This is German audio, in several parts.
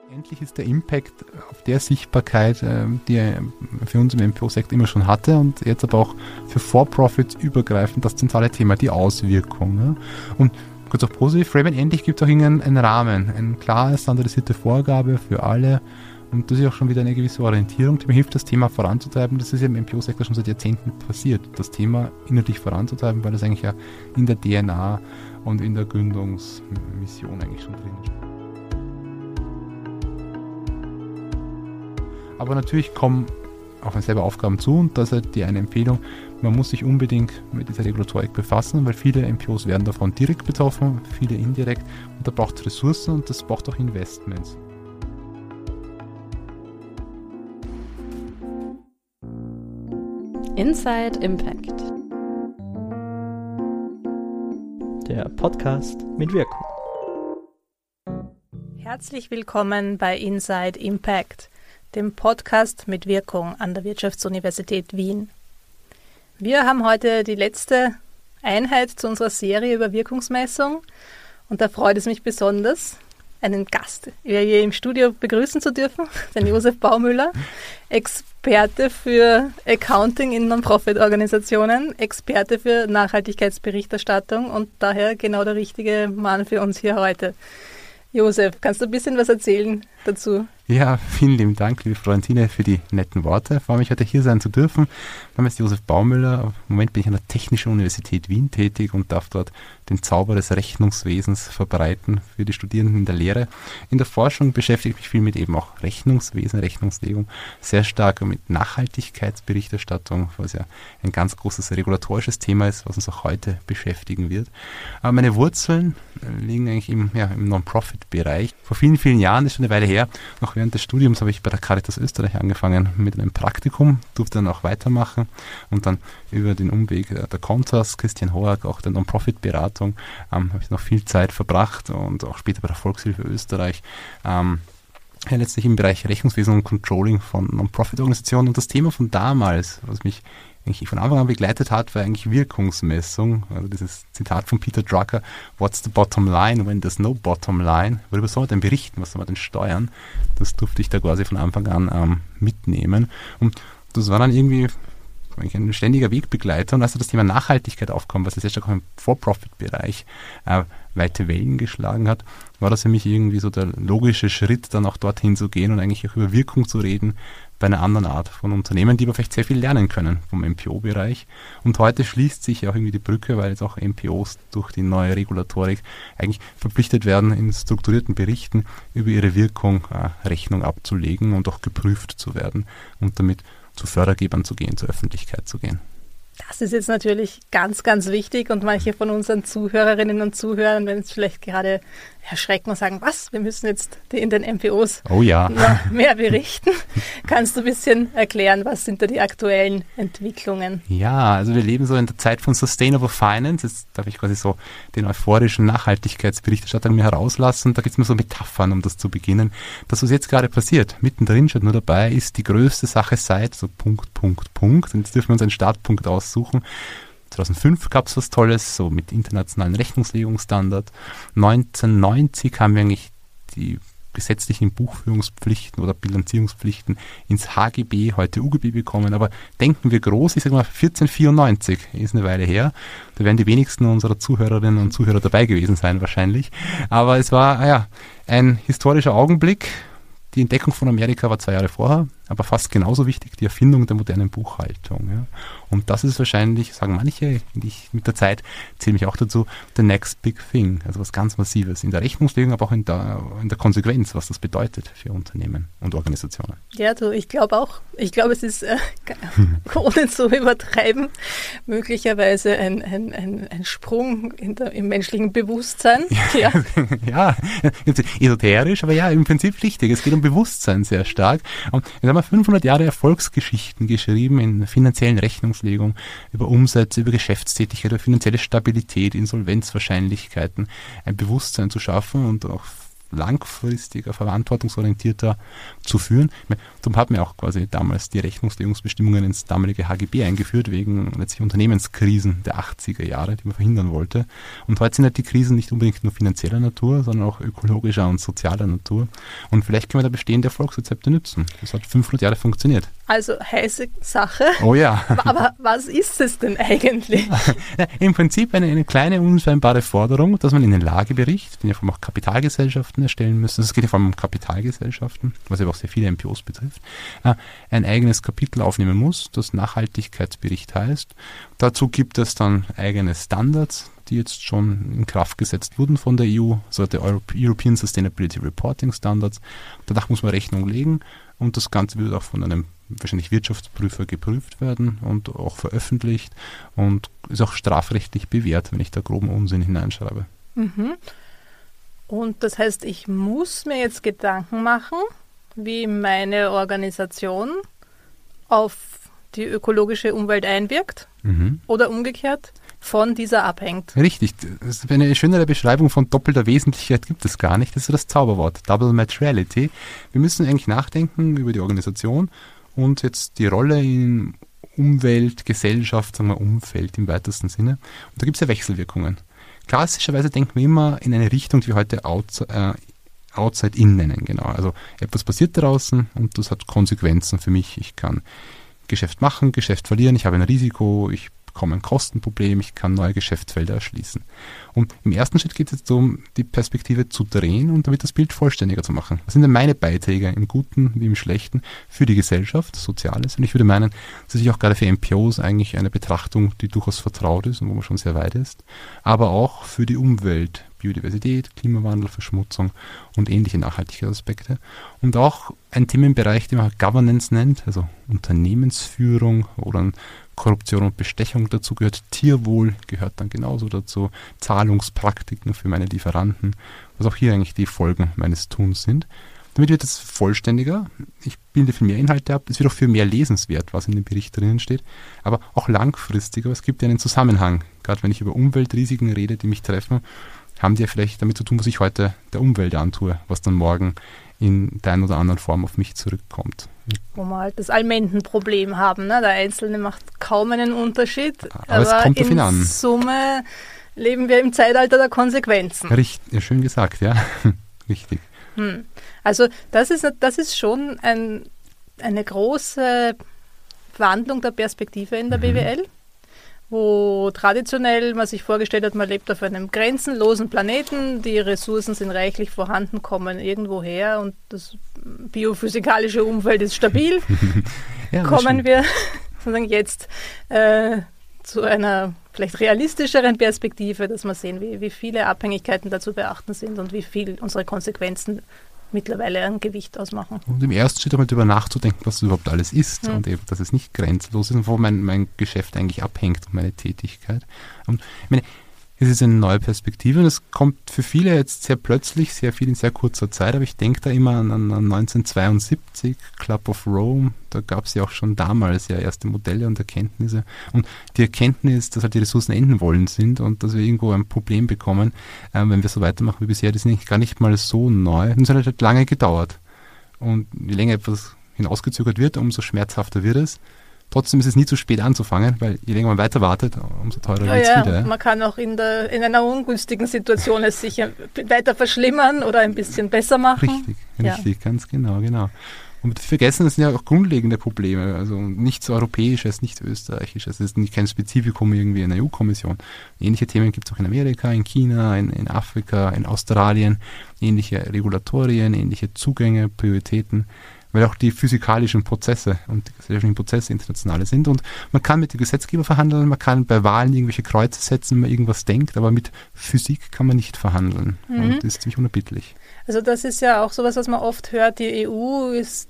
Endlich ist der Impact auf der Sichtbarkeit, die er für uns im MPO-Sektor immer schon hatte und jetzt aber auch für For-Profits übergreifend das zentrale Thema, die Auswirkung. Ja. Und kurz auf positiv framen, endlich gibt es auch einen Rahmen, eine klare, standardisierte Vorgabe für alle und das ist auch schon wieder eine gewisse Orientierung, die mir hilft, das Thema voranzutreiben. Das ist ja im MPO-Sektor schon seit Jahrzehnten passiert, das Thema inhaltlich voranzutreiben, weil das eigentlich ja in der DNA und in der Gründungsmission eigentlich schon drin ist. Aber natürlich kommen auch selber Aufgaben zu und das ist halt die eine Empfehlung, man muss sich unbedingt mit dieser Regulatorik befassen, weil viele MPOs werden davon direkt betroffen, viele indirekt und da braucht es Ressourcen und das braucht auch Investments. Inside Impact. Der Podcast mit Wirkung. Herzlich willkommen bei Inside Impact, dem Podcast mit Wirkung an der Wirtschaftsuniversität Wien. Wir haben heute die letzte Einheit zu unserer Serie über Wirkungsmessung und da freut es mich besonders, einen Gast hier im Studio begrüßen zu dürfen, den Josef Baumüller, Experte für Accounting in Non-Profit-Organisationen, Experte für Nachhaltigkeitsberichterstattung und daher genau der richtige Mann für uns hier heute. Josef, kannst du ein bisschen was erzählen dazu? Ja, vielen lieben Dank, liebe Florentine, für die netten Worte. Ich freue mich, heute hier sein zu dürfen. Mein Name ist Josef Baumüller. Im Moment bin ich an der Technischen Universität Wien tätig und darf dort den Zauber des Rechnungswesens verbreiten für die Studierenden in der Lehre. In der Forschung beschäftige ich mich viel mit eben auch Rechnungswesen, Rechnungslegung, sehr stark mit Nachhaltigkeitsberichterstattung, was ja ein ganz großes regulatorisches Thema ist, was uns auch heute beschäftigen wird. Aber meine Wurzeln liegen eigentlich im Non-Profit-Bereich. Vor vielen, vielen Jahren, ist schon eine Weile her, noch während des Studiums habe ich bei der Caritas Österreich angefangen mit einem Praktikum, durfte dann auch weitermachen und dann über den Umweg der Contas, Christian Hoag, auch der Non-Profit-Beratung, habe ich noch viel Zeit verbracht und auch später bei der Volkshilfe Österreich, letztlich im Bereich Rechnungswesen und Controlling von Non-Profit-Organisationen. Und das Thema von damals, was mich eigentlich von Anfang an begleitet hat, war eigentlich Wirkungsmessung. Also dieses Zitat von Peter Drucker, what's the bottom line when there's no bottom line? Worüber soll man denn berichten? Was soll man denn steuern? Das durfte ich da quasi von Anfang an mitnehmen. Und das war dann irgendwie ein ständiger Wegbegleiter. Und als das Thema Nachhaltigkeit aufkam, was sehr stark auch im For-Profit-Bereich weite Wellen geschlagen hat, war das für mich irgendwie so der logische Schritt, dann auch dorthin zu gehen und eigentlich auch über Wirkung zu reden bei einer anderen Art von Unternehmen, die aber vielleicht sehr viel lernen können vom MPO-Bereich. Und heute schließt sich auch irgendwie die Brücke, weil jetzt auch MPOs durch die neue Regulatorik eigentlich verpflichtet werden, in strukturierten Berichten über ihre Wirkung Rechnung abzulegen und auch geprüft zu werden und damit zu Fördergebern zu gehen, zur Öffentlichkeit zu gehen. Das ist jetzt natürlich ganz, ganz wichtig und manche von unseren Zuhörerinnen und Zuhörern werden jetzt vielleicht gerade erschrecken und sagen, was, wir müssen jetzt in den MPOs mehr berichten. Kannst du ein bisschen erklären, was sind da die aktuellen Entwicklungen? Ja, also wir leben so in der Zeit von Sustainable Finance. Jetzt darf ich quasi so den euphorischen Nachhaltigkeitsberichterstatter mir herauslassen. Da gibt es mir so Metaphern, um das zu beginnen. Das, was jetzt gerade passiert, mittendrin steht nur dabei, ist die größte Sache seit so Punkt. Und jetzt dürfen wir uns einen Startpunkt aussuchen. 2005 gab es was Tolles, so mit internationalen Rechnungslegungsstandard. 1990 haben wir eigentlich die gesetzlichen Buchführungspflichten oder Bilanzierungspflichten ins HGB, heute UGB bekommen. Aber denken wir groß, ich sage mal 1494 ist eine Weile her. Da werden die wenigsten unserer Zuhörerinnen und Zuhörer dabei gewesen sein wahrscheinlich. Aber es war ein historischer Augenblick. Die Entdeckung von Amerika war 2 Jahre vorher, aber fast genauso wichtig die Erfindung der modernen Buchhaltung. Ja. Und das ist wahrscheinlich, sagen manche, ich mit der Zeit zähle mich auch dazu, the next big thing, also was ganz Massives in der Rechnungslegung, aber auch in der Konsequenz, was das bedeutet für Unternehmen und Organisationen. Ja, ich glaube auch. Ich glaube, es ist, ohne zu übertreiben, möglicherweise ein Sprung im menschlichen Bewusstsein. Ja, esoterisch, aber ja, im Prinzip richtig. Es geht um Bewusstsein sehr stark. Und jetzt haben wir 500 Jahre Erfolgsgeschichten geschrieben in finanziellen Rechnungslegung, über Umsätze, über Geschäftstätigkeit, über finanzielle Stabilität, Insolvenzwahrscheinlichkeiten, ein Bewusstsein zu schaffen und auch langfristiger, verantwortungsorientierter zu führen. Darum hat man auch quasi damals die Rechnungslegungsbestimmungen ins damalige HGB eingeführt, wegen letztlich Unternehmenskrisen der 80er Jahre, die man verhindern wollte. Und heute sind halt die Krisen nicht unbedingt nur finanzieller Natur, sondern auch ökologischer und sozialer Natur. Und vielleicht können wir da bestehende Erfolgsrezepte nützen. Das hat 500 Jahre funktioniert. Also heiße Sache. Oh ja. Aber was ist es denn eigentlich? Ja, im Prinzip eine kleine, unscheinbare Forderung, dass man in den Lagebericht, den ja vor allem auch Kapitalgesellschaften erstellen müssen, es geht ja vor allem um Kapitalgesellschaften, was ja auch sehr viele MPOs betrifft, ein eigenes Kapitel aufnehmen muss, das Nachhaltigkeitsbericht heißt. Dazu gibt es dann eigene Standards, die jetzt schon in Kraft gesetzt wurden von der EU, so der European Sustainability Reporting Standards. Danach muss man Rechnung legen und das Ganze wird auch von einem wahrscheinlich Wirtschaftsprüfer geprüft werden und auch veröffentlicht und ist auch strafrechtlich bewährt, wenn ich da groben Unsinn hineinschreibe. Mhm. Und das heißt, ich muss mir jetzt Gedanken machen, wie meine Organisation auf die ökologische Umwelt einwirkt oder umgekehrt von dieser abhängt. Richtig. Das ist eine schönere Beschreibung von doppelter Wesentlichkeit gibt es gar nicht. Das ist so das Zauberwort, Double Materiality. Wir müssen eigentlich nachdenken über die Organisation und jetzt die Rolle in Umwelt, Gesellschaft, sagen wir Umfeld im weitesten Sinne. Und da gibt es ja Wechselwirkungen. Klassischerweise denken wir immer in eine Richtung, die wir heute Outside-In nennen. Genau. Also etwas passiert draußen und das hat Konsequenzen für mich. Ich kann Geschäft machen, Geschäft verlieren, ich habe ein Risiko, ich bekomme ein Kostenproblem, ich kann neue Geschäftsfelder erschließen. Und im ersten Schritt geht es jetzt darum, die Perspektive zu drehen und damit das Bild vollständiger zu machen. Was sind denn meine Beiträge im Guten wie im Schlechten für die Gesellschaft, Soziales? Und ich würde meinen, das ist auch gerade für MPOs eigentlich eine Betrachtung, die durchaus vertraut ist und wo man schon sehr weit ist, aber auch für die Umwelt, Biodiversität, Klimawandel, Verschmutzung und ähnliche Nachhaltigkeitsaspekte. Und auch ein Themenbereich, den man Governance nennt, also Unternehmensführung oder Korruption und Bestechung dazu gehört, Tierwohl gehört dann genauso dazu, Zahlungspraktiken für meine Lieferanten, was auch hier eigentlich die Folgen meines Tuns sind. Damit wird es vollständiger, ich bilde viel mehr Inhalte ab, es wird auch viel mehr lesenswert, was in dem Bericht drinnen steht, aber auch langfristiger, es gibt ja einen Zusammenhang, gerade wenn ich über Umweltrisiken rede, die mich treffen, haben die ja vielleicht damit zu tun, was ich heute der Umwelt antue, was dann morgen in der einen oder anderen Form auf mich zurückkommt. Wo wir halt das Allmendenproblem haben. Ne? Der Einzelne macht kaum einen Unterschied, aber es kommt auf ihn an. In Summe leben wir im Zeitalter der Konsequenzen. Richtig, ja, schön gesagt, ja. Richtig. Also das ist schon eine große Wandlung der Perspektive in der BWL, wo traditionell man sich vorgestellt hat, man lebt auf einem grenzenlosen Planeten, die Ressourcen sind reichlich vorhanden, kommen irgendwo her und das biophysikalische Umfeld ist stabil. Ja, kommen wir sozusagen jetzt zu einer vielleicht realistischeren Perspektive, dass wir sehen, wie viele Abhängigkeiten da zu beachten sind und wie viel unsere Konsequenzen mittlerweile ein Gewicht ausmachen. Und im ersten Schritt einmal darüber nachzudenken, was das überhaupt alles ist und eben, dass es nicht grenzlos ist und wo mein Geschäft eigentlich abhängt und meine Tätigkeit. Und ich meine, es ist eine neue Perspektive und es kommt für viele jetzt sehr plötzlich, sehr viel in sehr kurzer Zeit, aber ich denke da immer an 1972, Club of Rome, da gab es ja auch schon damals ja erste Modelle und Erkenntnisse und die Erkenntnis, dass halt die Ressourcen enden wollen sind und dass wir irgendwo ein Problem bekommen, wenn wir so weitermachen wie bisher, das ist eigentlich gar nicht mal so neu und es hat halt lange gedauert und je länger etwas hinausgezögert wird, umso schmerzhafter wird es. Trotzdem ist es nie zu spät anzufangen, weil je länger man weiter wartet, umso teurer wird es wieder. Man kann auch in einer ungünstigen Situation es sich weiter verschlimmern oder ein bisschen besser machen. Richtig, ganz genau. Und vergessen, das sind ja auch grundlegende Probleme, also nichts Europäisches, nichts Österreichisches, es ist kein Spezifikum irgendwie in der EU-Kommission. Ähnliche Themen gibt es auch in Amerika, in China, in Afrika, in Australien, ähnliche Regulatorien, ähnliche Zugänge, Prioritäten, weil auch die physikalischen Prozesse und die gesellschaftlichen Prozesse internationale sind. Und man kann mit dem Gesetzgeber verhandeln, man kann bei Wahlen irgendwelche Kreuze setzen, wenn man irgendwas denkt, aber mit Physik kann man nicht verhandeln. Und das ist ziemlich unerbittlich. Also das ist ja auch sowas, was man oft hört, die EU ist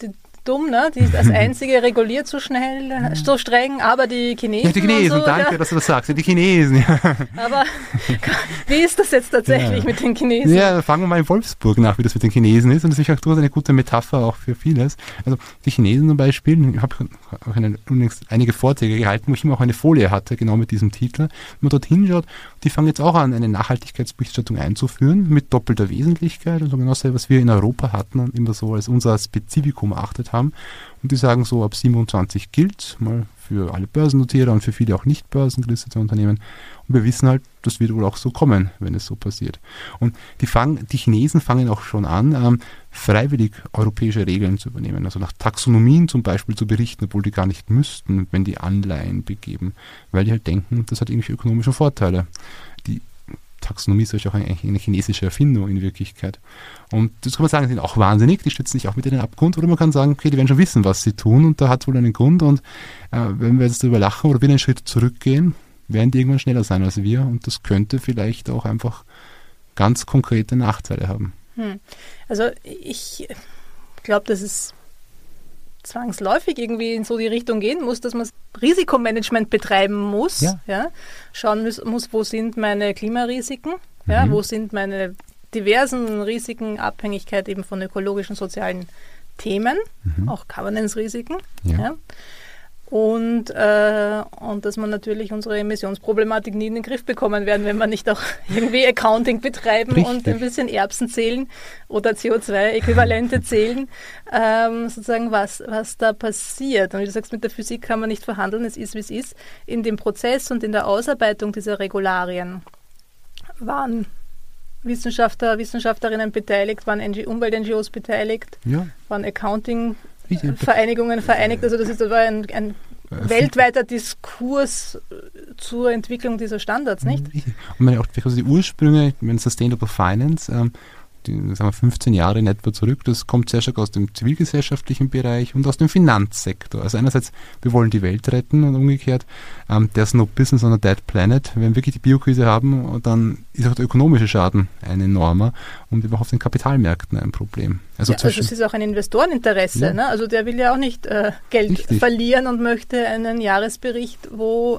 dumm, ne? Die als einzige reguliert so schnell, so streng, aber die Chinesen. Ja, die Chinesen, so, danke, dass du das sagst. Ja, die Chinesen, ja. Aber wie ist das jetzt tatsächlich mit den Chinesen? Ja, fangen wir mal in Wolfsburg nach, wie das mit den Chinesen ist. Und das ist auch durchaus eine gute Metapher auch für vieles. Also die Chinesen zum Beispiel, ich habe auch einige Vorträge gehalten, wo ich immer auch eine Folie hatte, genau mit diesem Titel. Wenn man dort hinschaut, die fangen jetzt auch an, eine Nachhaltigkeitsberichterstattung einzuführen, mit doppelter Wesentlichkeit, also genau das, was wir in Europa hatten und immer so als unser Spezifikum erachtet haben. Und die sagen so, ab 27 gilt, mal für alle Börsennotierer und für viele auch nicht börsengelistete Unternehmen. Und wir wissen halt, das wird wohl auch so kommen, wenn es so passiert. Und die Chinesen fangen auch schon an, freiwillig europäische Regeln zu übernehmen. Also nach Taxonomien zum Beispiel zu berichten, obwohl die gar nicht müssten, wenn die Anleihen begeben. Weil die halt denken, das hat irgendwelche ökonomischen Vorteile. Die Taxonomie ist ja auch eigentlich eine chinesische Erfindung in Wirklichkeit. Und das kann man sagen, sind auch wahnsinnig, die stützen sich auch mit in den Abgrund. Oder man kann sagen, okay, die werden schon wissen, was sie tun und da hat es wohl einen Grund. Und wenn wir jetzt darüber lachen oder wieder einen Schritt zurückgehen, werden die irgendwann schneller sein als wir. Und das könnte vielleicht auch einfach ganz konkrete Nachteile haben. Also ich glaube, dass es zwangsläufig irgendwie in so die Richtung gehen muss, dass man Risikomanagement betreiben muss. Ja? Schauen muss, wo sind meine Klimarisiken, wo sind meine diversen Risiken, Abhängigkeit eben von ökologischen, sozialen Themen, auch Governance-Risiken. Ja? Und dass man natürlich unsere Emissionsproblematik nie in den Griff bekommen werden, wenn wir nicht auch irgendwie Accounting betreiben und ein bisschen Erbsen zählen oder CO2-Äquivalente zählen, sozusagen was da passiert. Und wie du sagst, mit der Physik kann man nicht verhandeln, es ist, wie es ist. In dem Prozess und in der Ausarbeitung dieser Regularien waren Wissenschaftlerinnen beteiligt, waren Umwelt-NGOs beteiligt, waren Accounting-Vereinigungen vereinigt. Also das war ein weltweiter Diskurs zur Entwicklung dieser Standards, nicht? Und auch die Ursprünge, Sustainable Finance, die, sagen wir, 15 Jahre in etwa zurück, das kommt sehr stark aus dem zivilgesellschaftlichen Bereich und aus dem Finanzsektor. Also einerseits, wir wollen die Welt retten und umgekehrt, there's no business on a dead planet. Wenn wir wirklich die Biokrise haben, dann ist auch der ökonomische Schaden ein enormer und überhaupt auf den Kapitalmärkten ein Problem. Also es ist auch ein Investoreninteresse. Ne? Also der will ja auch nicht Geld verlieren und möchte einen Jahresbericht, wo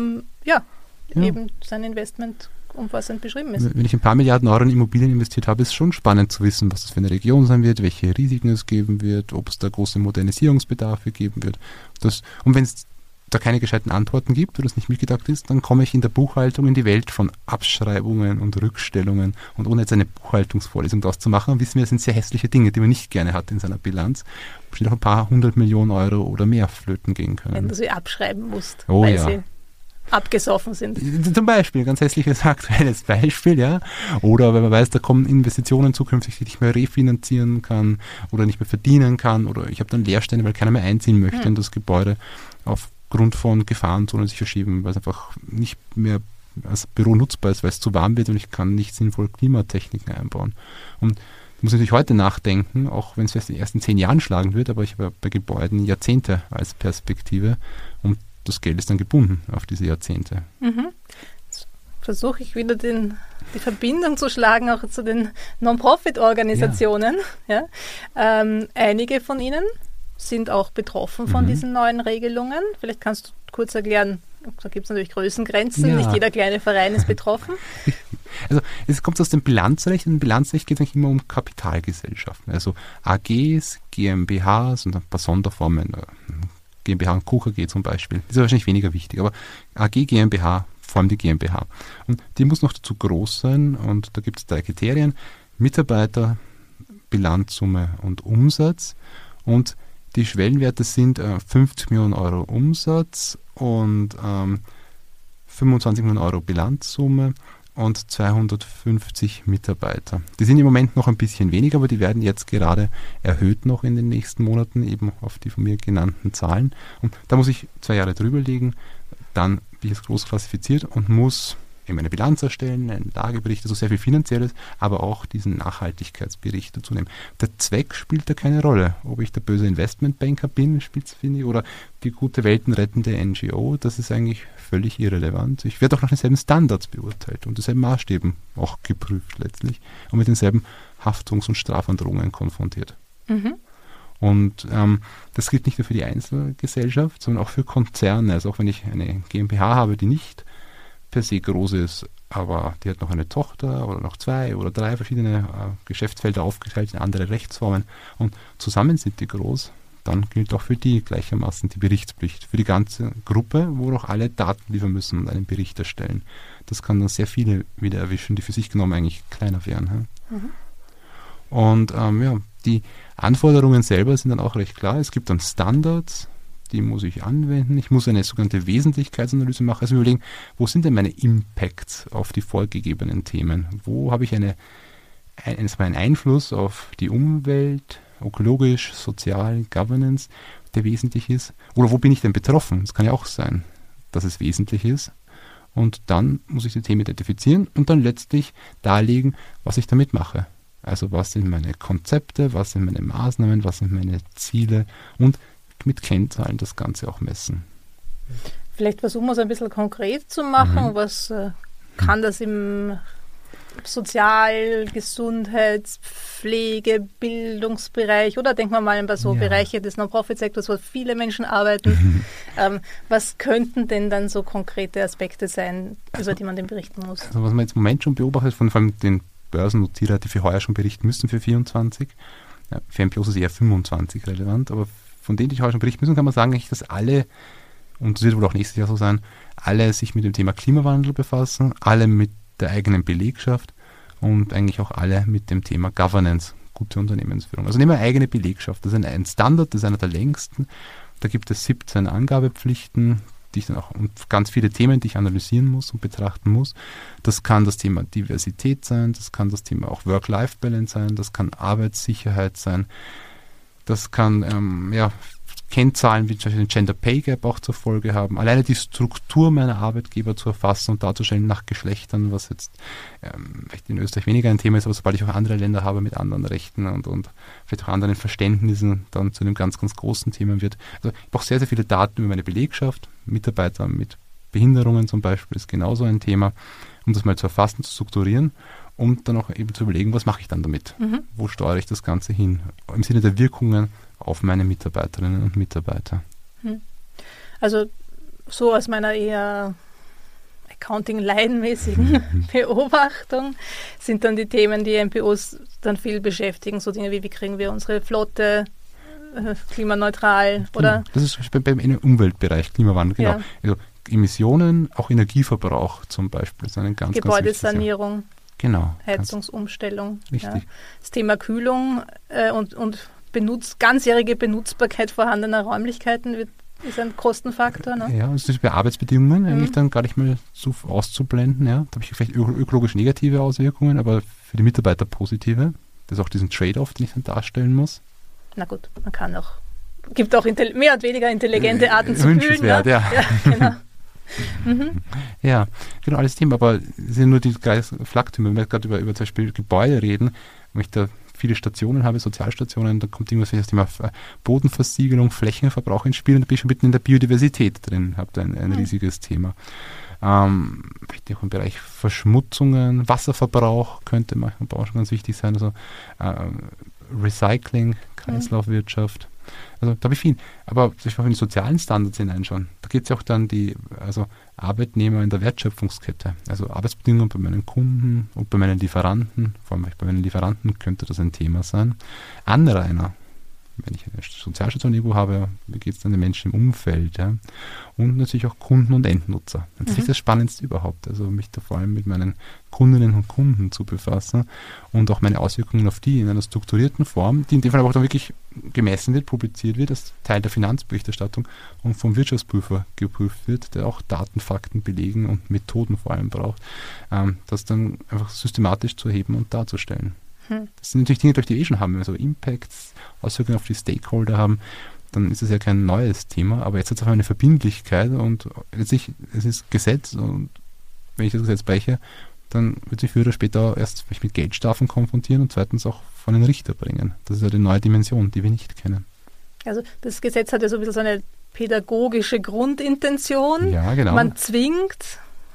eben sein Investment umfassend beschrieben ist. Wenn ich ein paar Milliarden Euro in Immobilien investiert habe, ist es schon spannend zu wissen, was das für eine Region sein wird, welche Risiken es geben wird, ob es da große Modernisierungsbedarfe geben wird. Und wenn es da keine gescheiten Antworten gibt oder es nicht mitgedacht ist, dann komme ich in der Buchhaltung in die Welt von Abschreibungen und Rückstellungen. Und ohne jetzt eine Buchhaltungsvorlesung daraus zu machen, wissen wir, das sind sehr hässliche Dinge, die man nicht gerne hat in seiner Bilanz. Bestimmt auch ein paar 100 Millionen Euro oder mehr flöten gehen können. Wenn du sie abschreiben musst, weil sie abgesoffen sind. Zum Beispiel, ganz hässliches aktuelles Beispiel, ja. Oder wenn man weiß, da kommen Investitionen zukünftig, die ich nicht mehr refinanzieren kann oder nicht mehr verdienen kann oder ich habe dann Leerstände, weil keiner mehr einziehen möchte in das Gebäude aufgrund von Gefahrenzonen sich verschieben, weil es einfach nicht mehr als Büro nutzbar ist, weil es zu warm wird und ich kann nicht sinnvoll Klimatechniken einbauen. Und ich muss natürlich heute nachdenken, auch wenn es erst in den ersten 10 Jahren schlagen wird, aber ich habe bei Gebäuden Jahrzehnte als Perspektive und das Geld ist dann gebunden auf diese Jahrzehnte. Jetzt versuche ich wieder die Verbindung zu schlagen, auch zu den Non-Profit-Organisationen. Ja. Einige von ihnen sind auch betroffen von diesen neuen Regelungen. Vielleicht kannst du kurz erklären, da gibt es natürlich Größengrenzen, nicht jeder kleine Verein ist betroffen. Also es kommt aus dem Bilanzrecht. Im Bilanzrecht geht es eigentlich immer um Kapitalgesellschaften, also AGs, GmbHs und ein paar Sonderformen, GmbH und KKG zum Beispiel. Das ist wahrscheinlich weniger wichtig, aber AG, GmbH, vor allem die GmbH. Und die muss noch dazu groß sein und da gibt es 3 Kriterien. Mitarbeiter, Bilanzsumme und Umsatz. Und die Schwellenwerte sind 50 Millionen Euro Umsatz und 25 Millionen Euro Bilanzsumme und 250 Mitarbeiter. Die sind im Moment noch ein bisschen weniger, aber die werden jetzt gerade erhöht noch in den nächsten Monaten, eben auf die von mir genannten Zahlen. Und da muss ich 2 Jahre drüber legen, dann bin ich jetzt groß klassifiziert und muss eben eine Bilanz erstellen, einen Lagebericht, also sehr viel Finanzielles, aber auch diesen Nachhaltigkeitsbericht dazu nehmen. Der Zweck spielt da keine Rolle. Ob ich der böse Investmentbanker bin, finde ich, oder die gute weltenrettende NGO, das ist eigentlich völlig irrelevant. Ich werde auch nach denselben Standards beurteilt und denselben Maßstäben auch geprüft letztlich und mit denselben Haftungs- und Strafandrohungen konfrontiert. Und das gilt nicht nur für die Einzelgesellschaft, sondern auch für Konzerne. Also auch wenn ich eine GmbH habe, die nicht per se groß ist, aber die hat noch eine Tochter oder noch 2 oder 3 verschiedene Geschäftsfelder aufgeteilt in andere Rechtsformen und zusammen sind die groß, dann gilt auch für die gleichermaßen die Berichtspflicht. Für die ganze Gruppe, wo auch alle Daten liefern müssen und einen Bericht erstellen. Das kann dann sehr viele wieder erwischen, die für sich genommen eigentlich kleiner wären. Und die Anforderungen selber sind dann auch recht klar. Es gibt dann Standards, die muss ich anwenden. Ich muss eine sogenannte Wesentlichkeitsanalyse machen. Also überlegen, wo sind denn meine Impacts auf die vorgegebenen Themen? Wo habe ich einen Einfluss auf die Umwelt, ökologisch, sozial, Governance, der wesentlich ist? Oder wo bin ich denn betroffen? Das kann ja auch sein, dass es wesentlich ist. Und dann muss ich die Themen identifizieren und dann letztlich darlegen, was ich damit mache. Also was sind meine Konzepte, was sind meine Maßnahmen, was sind meine Ziele und mit Kennzahlen das Ganze auch messen. Vielleicht versuchen wir es ein bisschen konkret zu machen. Was kann das im Sozial-, Gesundheits-, Pflege-, Bildungsbereich oder denken wir mal an so Bereiche des Non-Profit-Sektors, wo viele Menschen arbeiten. Was könnten denn dann so konkrete Aspekte sein, über die man denn berichten muss? Also was man jetzt im Moment schon beobachtet, vor allem den Börsennotierer, die für heuer schon berichten müssen für 24. Ja, für MPOs ist eher 25 relevant, aber von denen, die heute schon berichten müssen, kann man sagen, eigentlich, dass alle, und das wird wohl auch nächstes Jahr so sein, alle sich mit dem Thema Klimawandel befassen, alle mit der eigenen Belegschaft und eigentlich auch alle mit dem Thema Governance, gute Unternehmensführung. Also nehmen wir eigene Belegschaft, das ist ein Standard, das ist einer der längsten. Da gibt es 17 Angabepflichten, die ich dann auch, und ganz viele Themen, die ich analysieren muss und betrachten muss. Das kann das Thema Diversität sein, das kann das Thema auch Work-Life-Balance sein, das kann Arbeitssicherheit sein, das kann Kennzahlen wie zum Beispiel den Gender Pay Gap auch zur Folge haben. Alleine die Struktur meiner Arbeitgeber zu erfassen und darzustellen nach Geschlechtern, was jetzt vielleicht in Österreich weniger ein Thema ist, aber sobald ich auch andere Länder habe mit anderen Rechten und vielleicht auch anderen Verständnissen, dann zu einem ganz, ganz großen Thema wird. Also ich brauche sehr, sehr viele Daten über meine Belegschaft. Mitarbeiter mit Behinderungen zum Beispiel ist genauso ein Thema, um das mal zu erfassen, zu strukturieren und dann auch eben zu überlegen, was mache ich dann damit? Wo steuere ich das Ganze hin? Im Sinne der Wirkungen auf meine Mitarbeiterinnen und Mitarbeiter. Also so aus meiner eher Accounting-Laienmäßigen Beobachtung sind dann die Themen, die MPOs dann viel beschäftigen, so Dinge wie kriegen wir unsere Flotte klimaneutral, oder? Das ist beim Umweltbereich, Klimawandel, genau. Ja. Also Emissionen, auch Energieverbrauch zum Beispiel, ist ein ganz, Gebäudesanierung. Genau. Heizungsumstellung. Richtig. Ja. Das Thema Kühlung und ganzjährige Benutzbarkeit vorhandener Räumlichkeiten ist ein Kostenfaktor. Ne? Ja, und das ist bei Arbeitsbedingungen eigentlich dann gar nicht mehr so auszublenden. Ja. Da habe ich vielleicht ökologisch negative Auswirkungen, aber für die Mitarbeiter positive. Das ist auch diesen Trade-off, den ich dann darstellen muss. Na gut, man kann auch, gibt auch mehr oder weniger intelligente Arten zu kühlen. Ne? Ja, genau. Ja, genau, alles Thema, aber es sind nur die Flaktypen. Wenn wir gerade über zum Beispiel Gebäude reden, wenn ich da viele Stationen habe, Sozialstationen, da kommt irgendwas wie das Thema Bodenversiegelung, Flächenverbrauch ins Spiel und da bin ich schon mitten in der Biodiversität drin, habe da ein riesiges Thema. Vielleicht auch im Bereich Verschmutzungen, Wasserverbrauch könnte manchmal auch schon ganz wichtig sein, also Recycling, Kreislaufwirtschaft. Also da habe ich viel. Aber ich will in die sozialen Standards hineinschauen. Da geht es ja auch dann Arbeitnehmer in der Wertschöpfungskette. Also Arbeitsbedingungen bei meinen Kunden und bei meinen Lieferanten. Vor allem bei meinen Lieferanten könnte das ein Thema sein. Anrainer. Wenn ich eine Sozialstation irgendwo habe, wie geht es dann den Menschen im Umfeld? Ja? Und natürlich auch Kunden und Endnutzer. Das ist das Spannendste überhaupt. Also mich da vor allem mit meinen Kundinnen und Kunden zu befassen und auch meine Auswirkungen auf die in einer strukturierten Form, die in dem Fall aber auch dann wirklich gemessen wird, publiziert wird, als Teil der Finanzberichterstattung und vom Wirtschaftsprüfer geprüft wird, der auch Daten, Fakten, Belegen und Methoden vor allem braucht, das dann einfach systematisch zu erheben und darzustellen. Das sind natürlich Dinge, die wir schon haben. Wenn wir so Impacts, Auswirkungen auf die Stakeholder haben, dann ist es ja kein neues Thema, aber jetzt hat es auch eine Verbindlichkeit und letztlich, es ist Gesetz und wenn ich das Gesetz breche, dann wird sich früher oder später erst mit Geldstrafen konfrontieren und zweitens auch vor einen Richter bringen. Das ist ja die neue Dimension, die wir nicht kennen. Also das Gesetz hat ja so ein bisschen so eine pädagogische Grundintention. Ja, genau. Man zwingt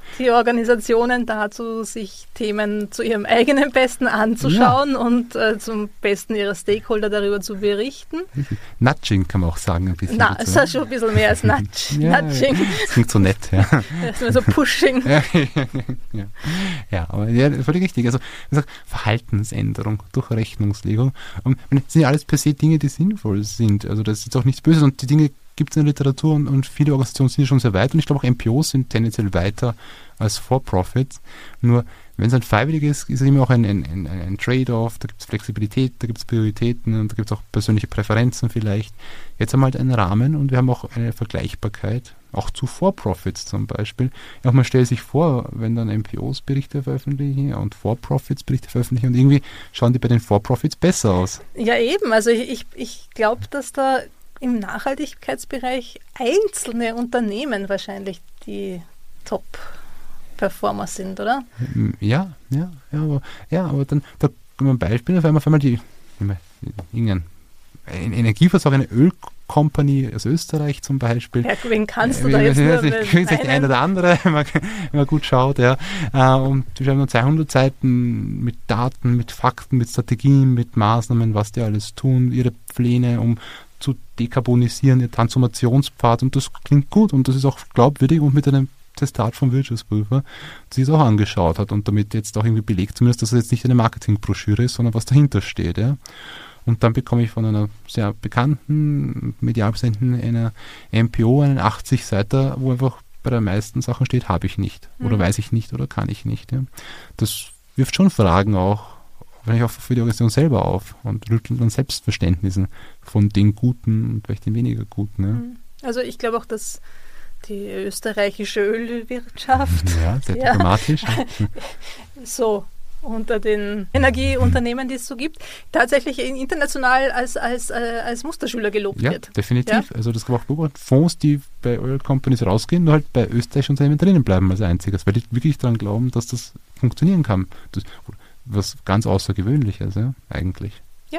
die Organisationen dazu, sich Themen zu ihrem eigenen Besten anzuschauen und zum Besten ihrer Stakeholder darüber zu berichten. Nudging kann man auch sagen. Ein bisschen Na, ist ja schon ein bisschen mehr als Nudging. Das klingt so nett, ja. Das ist nur so Pushing. Ja, aber ja, völlig richtig. Also wie gesagt, Verhaltensänderung durch Rechnungslegung. Und das sind ja alles per se Dinge, die sinnvoll sind. Also das ist jetzt auch nichts Böses und die Dinge gibt es in der Literatur und viele Organisationen sind ja schon sehr weit und ich glaube auch NPOs sind tendenziell weiter als For-Profits. Nur wenn es ein freiwillig ist, ist es immer auch ein Trade-off, da gibt es Flexibilität, da gibt es Prioritäten und da gibt es auch persönliche Präferenzen vielleicht. Jetzt haben wir halt einen Rahmen und wir haben auch eine Vergleichbarkeit, auch zu For-Profits zum Beispiel. Ja, auch man stellt sich vor, wenn dann NPOs Berichte veröffentlichen und For-Profits Berichte veröffentlichen und irgendwie schauen die bei den For-Profits besser aus. Ja eben, also ich glaube, dass da im Nachhaltigkeitsbereich einzelne Unternehmen wahrscheinlich die Top-Performer sind, oder? Aber dann da ein Beispiel, auf einmal irgendein Energieversorger, eine Ölkompanie aus Österreich zum Beispiel. Ja, wen kannst du da jetzt nur vielleicht die eine oder andere, wenn man gut schaut, ja. Und wir haben nur 200 Seiten mit Daten, mit Fakten, mit Strategien, mit Maßnahmen, was die alles tun, ihre Pläne, um zu dekarbonisieren, ihr Transformationspfad und das klingt gut und das ist auch glaubwürdig und mit einem Testat vom Wirtschaftsprüfer, der sich es auch angeschaut hat und damit jetzt auch irgendwie belegt, zumindest, dass es jetzt nicht eine Marketingbroschüre ist, sondern was dahinter steht. Ja. Und dann bekomme ich von einer sehr bekannten, medial präsenten einer NPO einen 80-Seiter, wo einfach bei den meisten Sachen steht, habe ich nicht oder weiß ich nicht oder kann ich nicht. Ja. Das wirft schon Fragen auch auch für die Organisation selber auf und rüttelt an Selbstverständnissen von den Guten und vielleicht den weniger Guten. Ja. Also ich glaube auch, dass die österreichische Ölwirtschaft sehr diplomatisch. So unter den Energieunternehmen, die es so gibt, tatsächlich international als Musterschüler gelobt wird. Ja, definitiv. Ja? Also das gab auch Fonds, die bei Oil Companies rausgehen, nur halt bei österreichischen Unternehmen drinnen bleiben als einziges, weil die wirklich daran glauben, dass das funktionieren kann. Das, was ganz Außergewöhnliches, ja, eigentlich. Ja.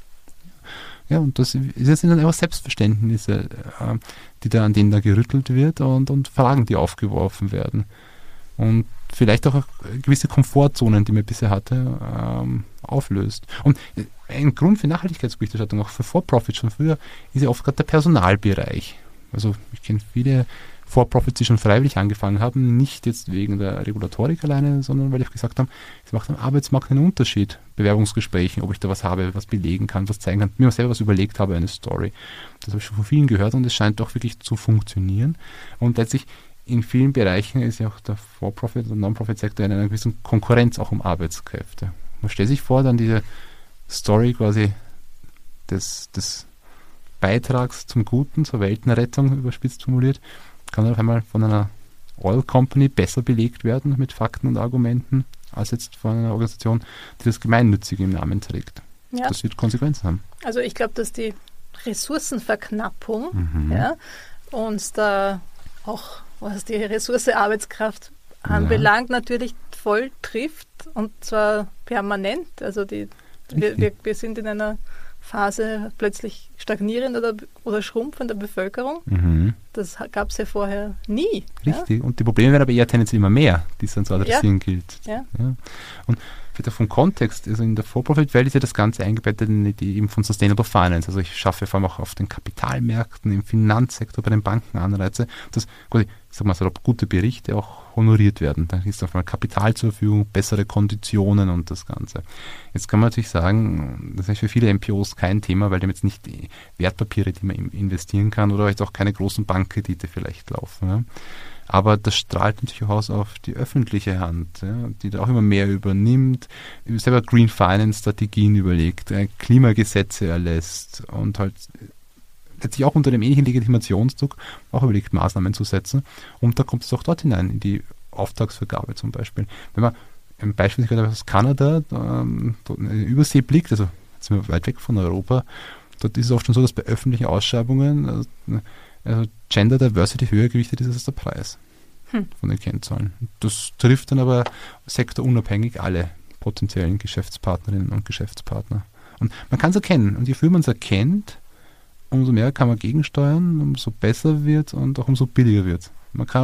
Ja, und das sind dann einfach Selbstverständnisse, an denen da gerüttelt wird und Fragen, die aufgeworfen werden. Und vielleicht auch gewisse Komfortzonen, die man bisher hatte, auflöst. Und ein Grund für Nachhaltigkeitsberichterstattung, auch für For-Profits schon früher, ist ja oft gerade der Personalbereich. Also ich kenne viele For-Profits, die schon freiwillig angefangen haben, nicht jetzt wegen der Regulatorik alleine, sondern weil die gesagt haben, es macht am Arbeitsmarkt einen Unterschied, Bewerbungsgesprächen, ob ich da was habe, was belegen kann, was zeigen kann, mir selber was überlegt habe, eine Story. Das habe ich schon von vielen gehört und es scheint doch wirklich zu funktionieren. Und letztlich in vielen Bereichen ist ja auch der For-Profit- und Non-Profit-Sektor in einer gewissen Konkurrenz auch um Arbeitskräfte. Man stellt sich vor, dann diese Story quasi des Beitrags zum Guten, zur Weltenrettung überspitzt formuliert, kann dann auf einmal von einer Oil Company besser belegt werden mit Fakten und Argumenten, als jetzt von einer Organisation, die das Gemeinnützige im Namen trägt. Ja. Das wird Konsequenzen haben. Also ich glaube, dass die Ressourcenverknappung uns da auch, was die Ressource Arbeitskraft anbelangt, natürlich voll trifft und zwar permanent. Also wir sind in einer Phase plötzlich stagnierend oder schrumpfender Bevölkerung. Das gab es ja vorher nie. Richtig. Ja? Und die Probleme werden aber eher tendenziell immer mehr, die es dann zu adressieren gilt. Ja. Ja. Und wieder vom Kontext, also in der For-Profit-Welt ist ja das Ganze eingebettet in die Idee eben von Sustainable Finance. Also ich schaffe vor allem auch auf den Kapitalmärkten, im Finanzsektor, bei den Banken Anreize, dass quasi, ich sag mal so, gute Berichte auch honoriert werden. Da ist auf einmal Kapital zur Verfügung, bessere Konditionen und das Ganze. Jetzt kann man natürlich sagen, das ist für viele NPOs kein Thema, weil die haben jetzt nicht die Wertpapiere, die man investieren kann oder jetzt auch keine großen Bankkredite vielleicht laufen. Ja. Aber das strahlt natürlich auch aus auf die öffentliche Hand, ja, die da auch immer mehr übernimmt, selber Green Finance Strategien überlegt, Klimagesetze erlässt und halt letztlich auch unter dem ähnlichen Legitimationsdruck auch überlegt, Maßnahmen zu setzen. Und da kommt es auch dort hinein, in die Auftragsvergabe zum Beispiel. Wenn man ein Beispiel aus Kanada in die Übersee blickt, also jetzt sind wir weit weg von Europa, dort ist es oft schon so, dass bei öffentlichen Ausschreibungen Gender Diversity höher gewichtet ist als der Preis von den Kennzahlen. Das trifft dann aber sektorunabhängig alle potenziellen Geschäftspartnerinnen und Geschäftspartner. Und man kann es erkennen. Und je früher man es erkennt, umso mehr kann man gegensteuern, umso besser wird und auch umso billiger wird. Man kann auch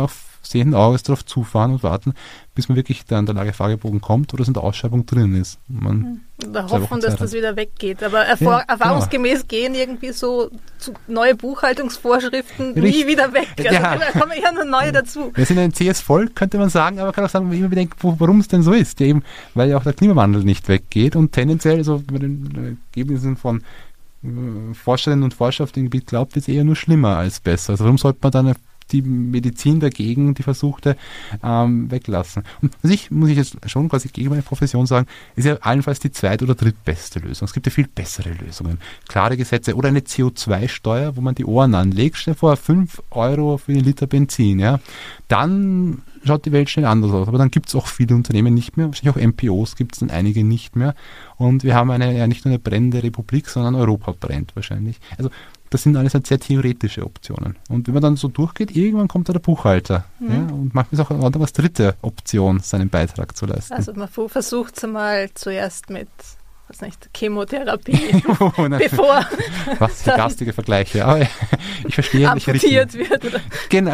sehenden Auges darauf zufahren und warten, bis man wirklich dann der Lage-Fragebogen kommt oder es in der Ausschreibung drin ist. Oder hoffen, dass das wieder weggeht. Aber erfahrungsgemäß gehen irgendwie so neue Buchhaltungsvorschriften nie wieder weg. Also da kommen ja nur neue dazu. Wir sind ein CS-Volk, könnte man sagen, aber man kann auch sagen, wenn man immer bedenkt, warum es denn so ist. Ja, eben, weil ja auch der Klimawandel nicht weggeht und tendenziell, also bei den Ergebnissen von Forscherinnen und Forscher auf dem Gebiet glaubt, wird es eher nur schlimmer als besser. Also warum sollte man dann die Medizin dagegen, die Versuchte, weglassen? Und muss ich jetzt schon quasi gegen meine Profession sagen, ist ja allenfalls die zweit- oder drittbeste Lösung. Es gibt ja viel bessere Lösungen. Klare Gesetze oder eine CO2-Steuer, wo man die Ohren anlegt. Stell dir vor, 5 Euro für einen Liter Benzin. Ja? Dann schaut die Welt schnell anders aus. Aber dann gibt es auch viele Unternehmen nicht mehr. Wahrscheinlich auch MPOs gibt es dann einige nicht mehr. Und wir haben nicht nur eine brennende Republik, sondern Europa brennt wahrscheinlich. Also das sind alles sehr theoretische Optionen. Und wenn man dann so durchgeht, irgendwann kommt da der Buchhalter. Ja, und manchmal ist auch als dritte Option, seinen Beitrag zu leisten. Also man versucht es mal zuerst mit Chemotherapie, bevor was für garstige Vergleiche. Aber ich verstehe, amputiert wird. Oder? Genau.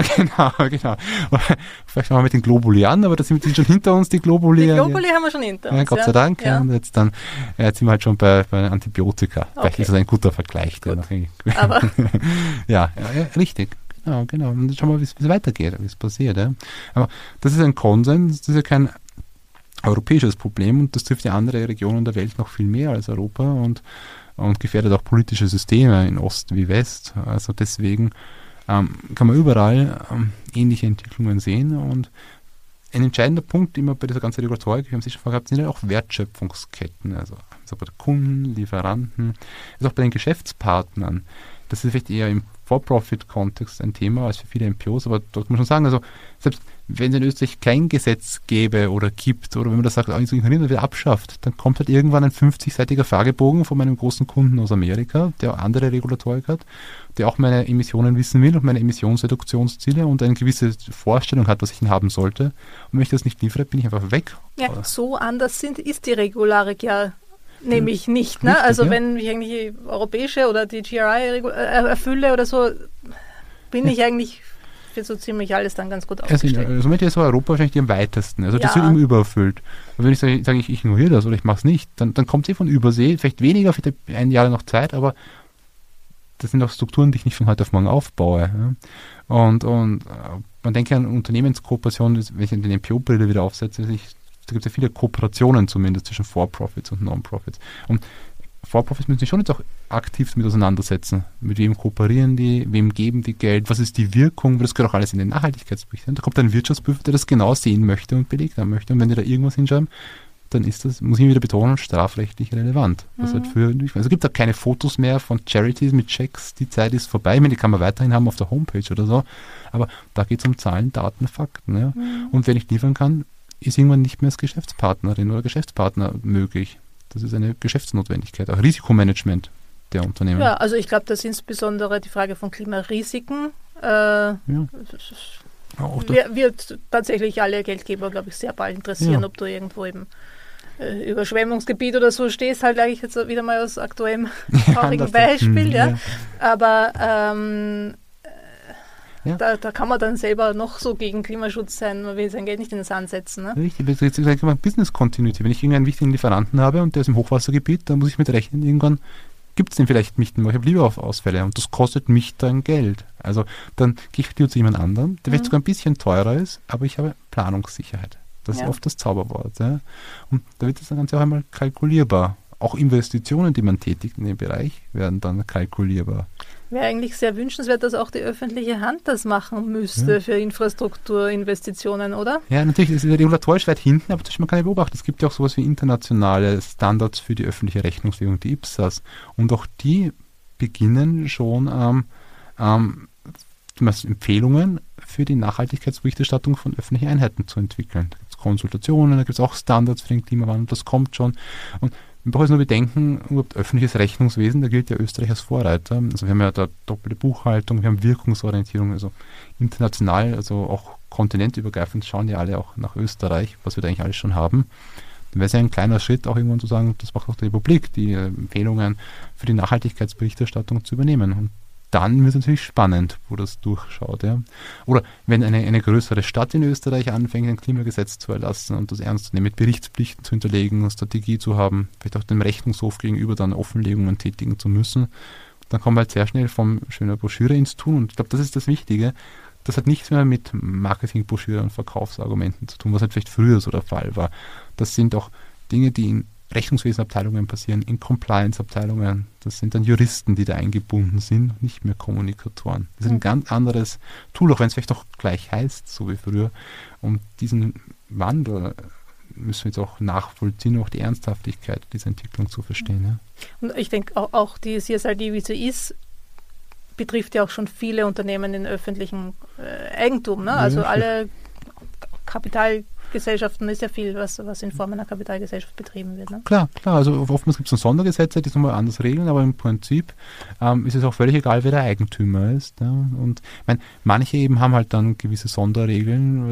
Vielleicht nochmal mit den Globuli an, aber das sind schon hinter uns, die Globuli. Die Globuli haben wir schon hinter uns. Gott sei Dank. Ja. Und jetzt sind wir halt schon bei Antibiotika. Vielleicht ist das ein guter Vergleich. Aber ja, richtig. Genau. Und jetzt schauen wir mal, wie es weitergeht, wie es passiert. Ja. Aber das ist ein Konsens, das ist ja kein europäisches Problem und das trifft ja andere Regionen der Welt noch viel mehr als Europa und gefährdet auch politische Systeme in Ost wie West. Also deswegen kann man überall ähnliche Entwicklungen sehen und ein entscheidender Punkt immer bei dieser ganzen Regulatorik, wir haben es schon vorgehabt, sind ja auch Wertschöpfungsketten, also bei den Kunden, Lieferanten, also auch bei den Geschäftspartnern. Das ist vielleicht eher im For-Profit-Kontext ein Thema als für viele MPOs, aber dort muss man schon sagen, also selbst wenn es in Österreich kein Gesetz gäbe oder gibt oder wenn man das sagt, so ignorieren und wieder abschafft, dann kommt halt irgendwann ein 50-seitiger Fragebogen von meinem großen Kunden aus Amerika, der andere Regulatorik hat, der auch meine Emissionen wissen will und meine Emissionsreduktionsziele und eine gewisse Vorstellung hat, was ich denn haben sollte. Und wenn ich das nicht liefere, bin ich einfach weg. Ja, so anders ist die Regularik ja nämlich nicht. Ne? Richtig, also wenn ich eigentlich europäische oder die GRI erfülle oder so, bin ich eigentlich für so ziemlich alles dann ganz gut aufgestellt. Also somit ist Europa wahrscheinlich am weitesten. Also das wird immer übererfüllt. Aber wenn ich sage, ich ignoriere das oder ich mache es nicht, dann kommt es von Übersee, vielleicht weniger, vielleicht ein Jahr noch Zeit, aber das sind auch Strukturen, die ich nicht von heute auf morgen aufbaue. Ja? Und man denke an Unternehmenskooperation, wenn ich in den MPO-Brille wieder aufsetze, da gibt es ja viele Kooperationen zumindest zwischen For-Profits und Non-Profits. Und For-Profits müssen sich schon jetzt auch aktiv damit auseinandersetzen. Mit wem kooperieren die, wem geben die Geld, was ist die Wirkung, das gehört auch alles in den Nachhaltigkeitsbericht. Da kommt ein Wirtschaftsprüfer, der das genau sehen möchte und belegt haben möchte. Und wenn die da irgendwas hinschreiben, dann ist das, muss ich wieder betonen, strafrechtlich relevant. Also es gibt da keine Fotos mehr von Charities mit Checks, die Zeit ist vorbei. Ich meine, die kann man weiterhin haben auf der Homepage oder so. Aber da geht es um Zahlen, Daten, Fakten. Ja. Und wenn ich liefern kann, ist irgendwann nicht mehr als Geschäftspartnerin oder Geschäftspartner möglich. Das ist eine Geschäftsnotwendigkeit, auch Risikomanagement der Unternehmen. Ja, also ich glaube, das ist insbesondere die Frage von Klimarisiken. Wird tatsächlich alle Geldgeber, glaube ich, sehr bald interessieren, ob du irgendwo eben Überschwemmungsgebiet oder so stehst, halt eigentlich jetzt wieder mal aus aktuellem traurigen Beispiel. Ja. Aber da kann man dann selber noch so gegen Klimaschutz sein, man will sein Geld nicht in den Sand setzen. Ne? Richtig, jetzt sage ich Business Continuity. Wenn ich irgendeinen wichtigen Lieferanten habe und der ist im Hochwassergebiet, dann muss ich mit rechnen, irgendwann gibt es den vielleicht nicht mehr. Ich habe lieber Ausfälle und das kostet mich dann Geld. Also dann gehe ich zu jemand anderem, der vielleicht sogar ein bisschen teurer ist, aber ich habe Planungssicherheit. Das ist oft das Zauberwort. Ja. Und da wird das dann Ganze auch einmal kalkulierbar. Auch Investitionen, die man tätigt in dem Bereich, werden dann kalkulierbar. Wäre eigentlich sehr wünschenswert, dass auch die öffentliche Hand das machen müsste für Infrastrukturinvestitionen, oder? Ja, natürlich, das ist regulatorisch weit hinten, aber man kann ja beobachten, es gibt ja auch sowas wie internationale Standards für die öffentliche Rechnungslegung, die IPSAS. Und auch die beginnen schon Empfehlungen für die Nachhaltigkeitsberichterstattung von öffentlichen Einheiten zu entwickeln. Da gibt es Konsultationen, da gibt es auch Standards für den Klimawandel, das kommt schon. Und man braucht jetzt nur bedenken, überhaupt öffentliches Rechnungswesen, da gilt ja Österreich als Vorreiter. Also wir haben ja da doppelte Buchhaltung, wir haben Wirkungsorientierung, also international, also auch kontinentübergreifend schauen ja alle auch nach Österreich, was wir da eigentlich alles schon haben. Dann wäre es ja ein kleiner Schritt, auch irgendwann zu sagen, das macht auch die Republik, die Empfehlungen für die Nachhaltigkeitsberichterstattung zu übernehmen. Und dann wird es natürlich spannend, wo das durchschaut. Ja. Oder wenn eine größere Stadt in Österreich anfängt, ein Klimagesetz zu erlassen und das ernst zu nehmen, mit Berichtspflichten zu hinterlegen, eine Strategie zu haben, vielleicht auch dem Rechnungshof gegenüber dann Offenlegungen tätigen zu müssen, dann kommen wir halt sehr schnell vom schöner Broschüre ins Tun. Und ich glaube, das ist das Wichtige. Das hat nichts mehr mit Marketingbroschüre und Verkaufsargumenten zu tun, was halt vielleicht früher so der Fall war. Das sind auch Dinge, die in Rechnungswesenabteilungen passieren, in Compliance-Abteilungen. Das sind dann Juristen, die da eingebunden sind, nicht mehr Kommunikatoren. Das ist ein ganz anderes Tool, auch wenn es vielleicht auch gleich heißt, so wie früher. Um diesen Wandel müssen wir jetzt auch nachvollziehen, auch die Ernsthaftigkeit dieser Entwicklung zu verstehen. Ja. Und ich denke, auch die CSRD, wie sie ist, betrifft ja auch schon viele Unternehmen in öffentlichem Eigentum. Ne? Also alle Kapitalgesellschaften ist ja viel, was in Form einer Kapitalgesellschaft betrieben wird. Ne? Klar. Also oftmals gibt es Sondergesetze, die es nochmal anders regeln, aber im Prinzip ist es auch völlig egal, wer der Eigentümer ist. Ja? Und ich meine, manche eben haben halt dann gewisse Sonderregeln,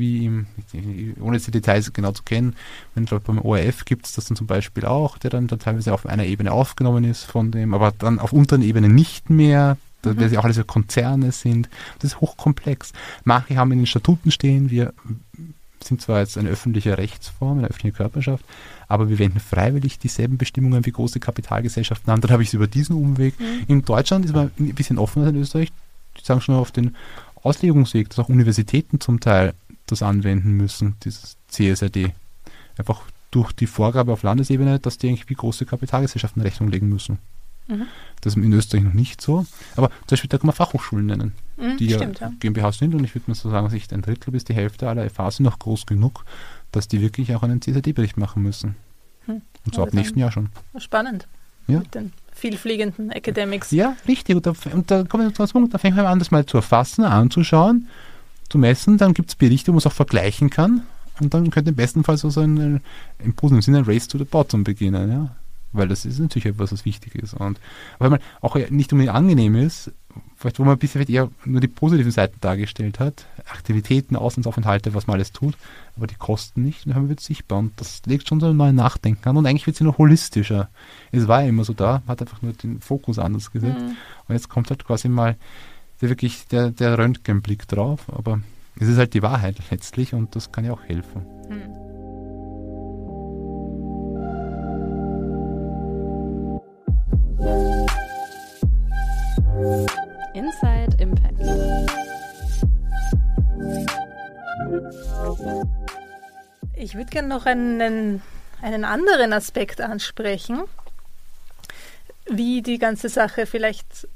ohne jetzt die Details genau zu kennen, ich glaube beim ORF gibt es das dann zum Beispiel auch, der dann teilweise auf einer Ebene aufgenommen ist von dem, aber dann auf unteren Ebenen nicht mehr, weil sie auch alles Konzerne sind. Das ist hochkomplex. Manche haben in den Statuten stehen, wir sind zwar jetzt eine öffentliche Rechtsform, eine öffentliche Körperschaft, aber wir wenden freiwillig dieselben Bestimmungen wie große Kapitalgesellschaften an. Dann habe ich es über diesen Umweg. In Deutschland ist man ein bisschen offener als in Österreich. Die sagen schon auf den Auslegungsweg, dass auch Universitäten zum Teil das anwenden müssen, dieses CSRD. Einfach durch die Vorgabe auf Landesebene, dass die eigentlich wie große Kapitalgesellschaften Rechnung legen müssen. Das ist in Österreich noch nicht so. Aber zum Beispiel, da kann man Fachhochschulen nennen, die stimmt, ja GmbH sind. Und ich würde mal so sagen, dass ein Drittel bis die Hälfte aller FH sind noch groß genug, dass die wirklich auch einen CSRD-Bericht machen müssen. Und zwar ab nächsten Jahr schon. Spannend. Ja. Mit den vielfliegenden Academics. Ja, richtig. Und da kommen wir zum Punkt, da fängt man an, das mal zu erfassen, anzuschauen, zu messen. Dann gibt es Berichte, wo man es auch vergleichen kann. Und dann könnte im besten Fall so im positiven Sinne ein Race to the Bottom beginnen, ja. Weil das ist natürlich etwas, was wichtig ist. Und weil man auch nicht unbedingt angenehm ist, vielleicht wo man bisher vielleicht eher nur die positiven Seiten dargestellt hat, Aktivitäten, Auslandsaufenthalte, was man alles tut, aber die Kosten nicht, und dann wird es sichtbar. Und das legt schon so ein neues Nachdenken an und eigentlich wird sie noch holistischer. Es war ja immer so da, hat einfach nur den Fokus anders gesetzt. Und jetzt kommt halt quasi mal der Röntgenblick drauf, aber es ist halt die Wahrheit letztlich und das kann ja auch helfen. Inside Impact. Ich würde gerne noch einen anderen Aspekt ansprechen, wie die ganze Sache vielleicht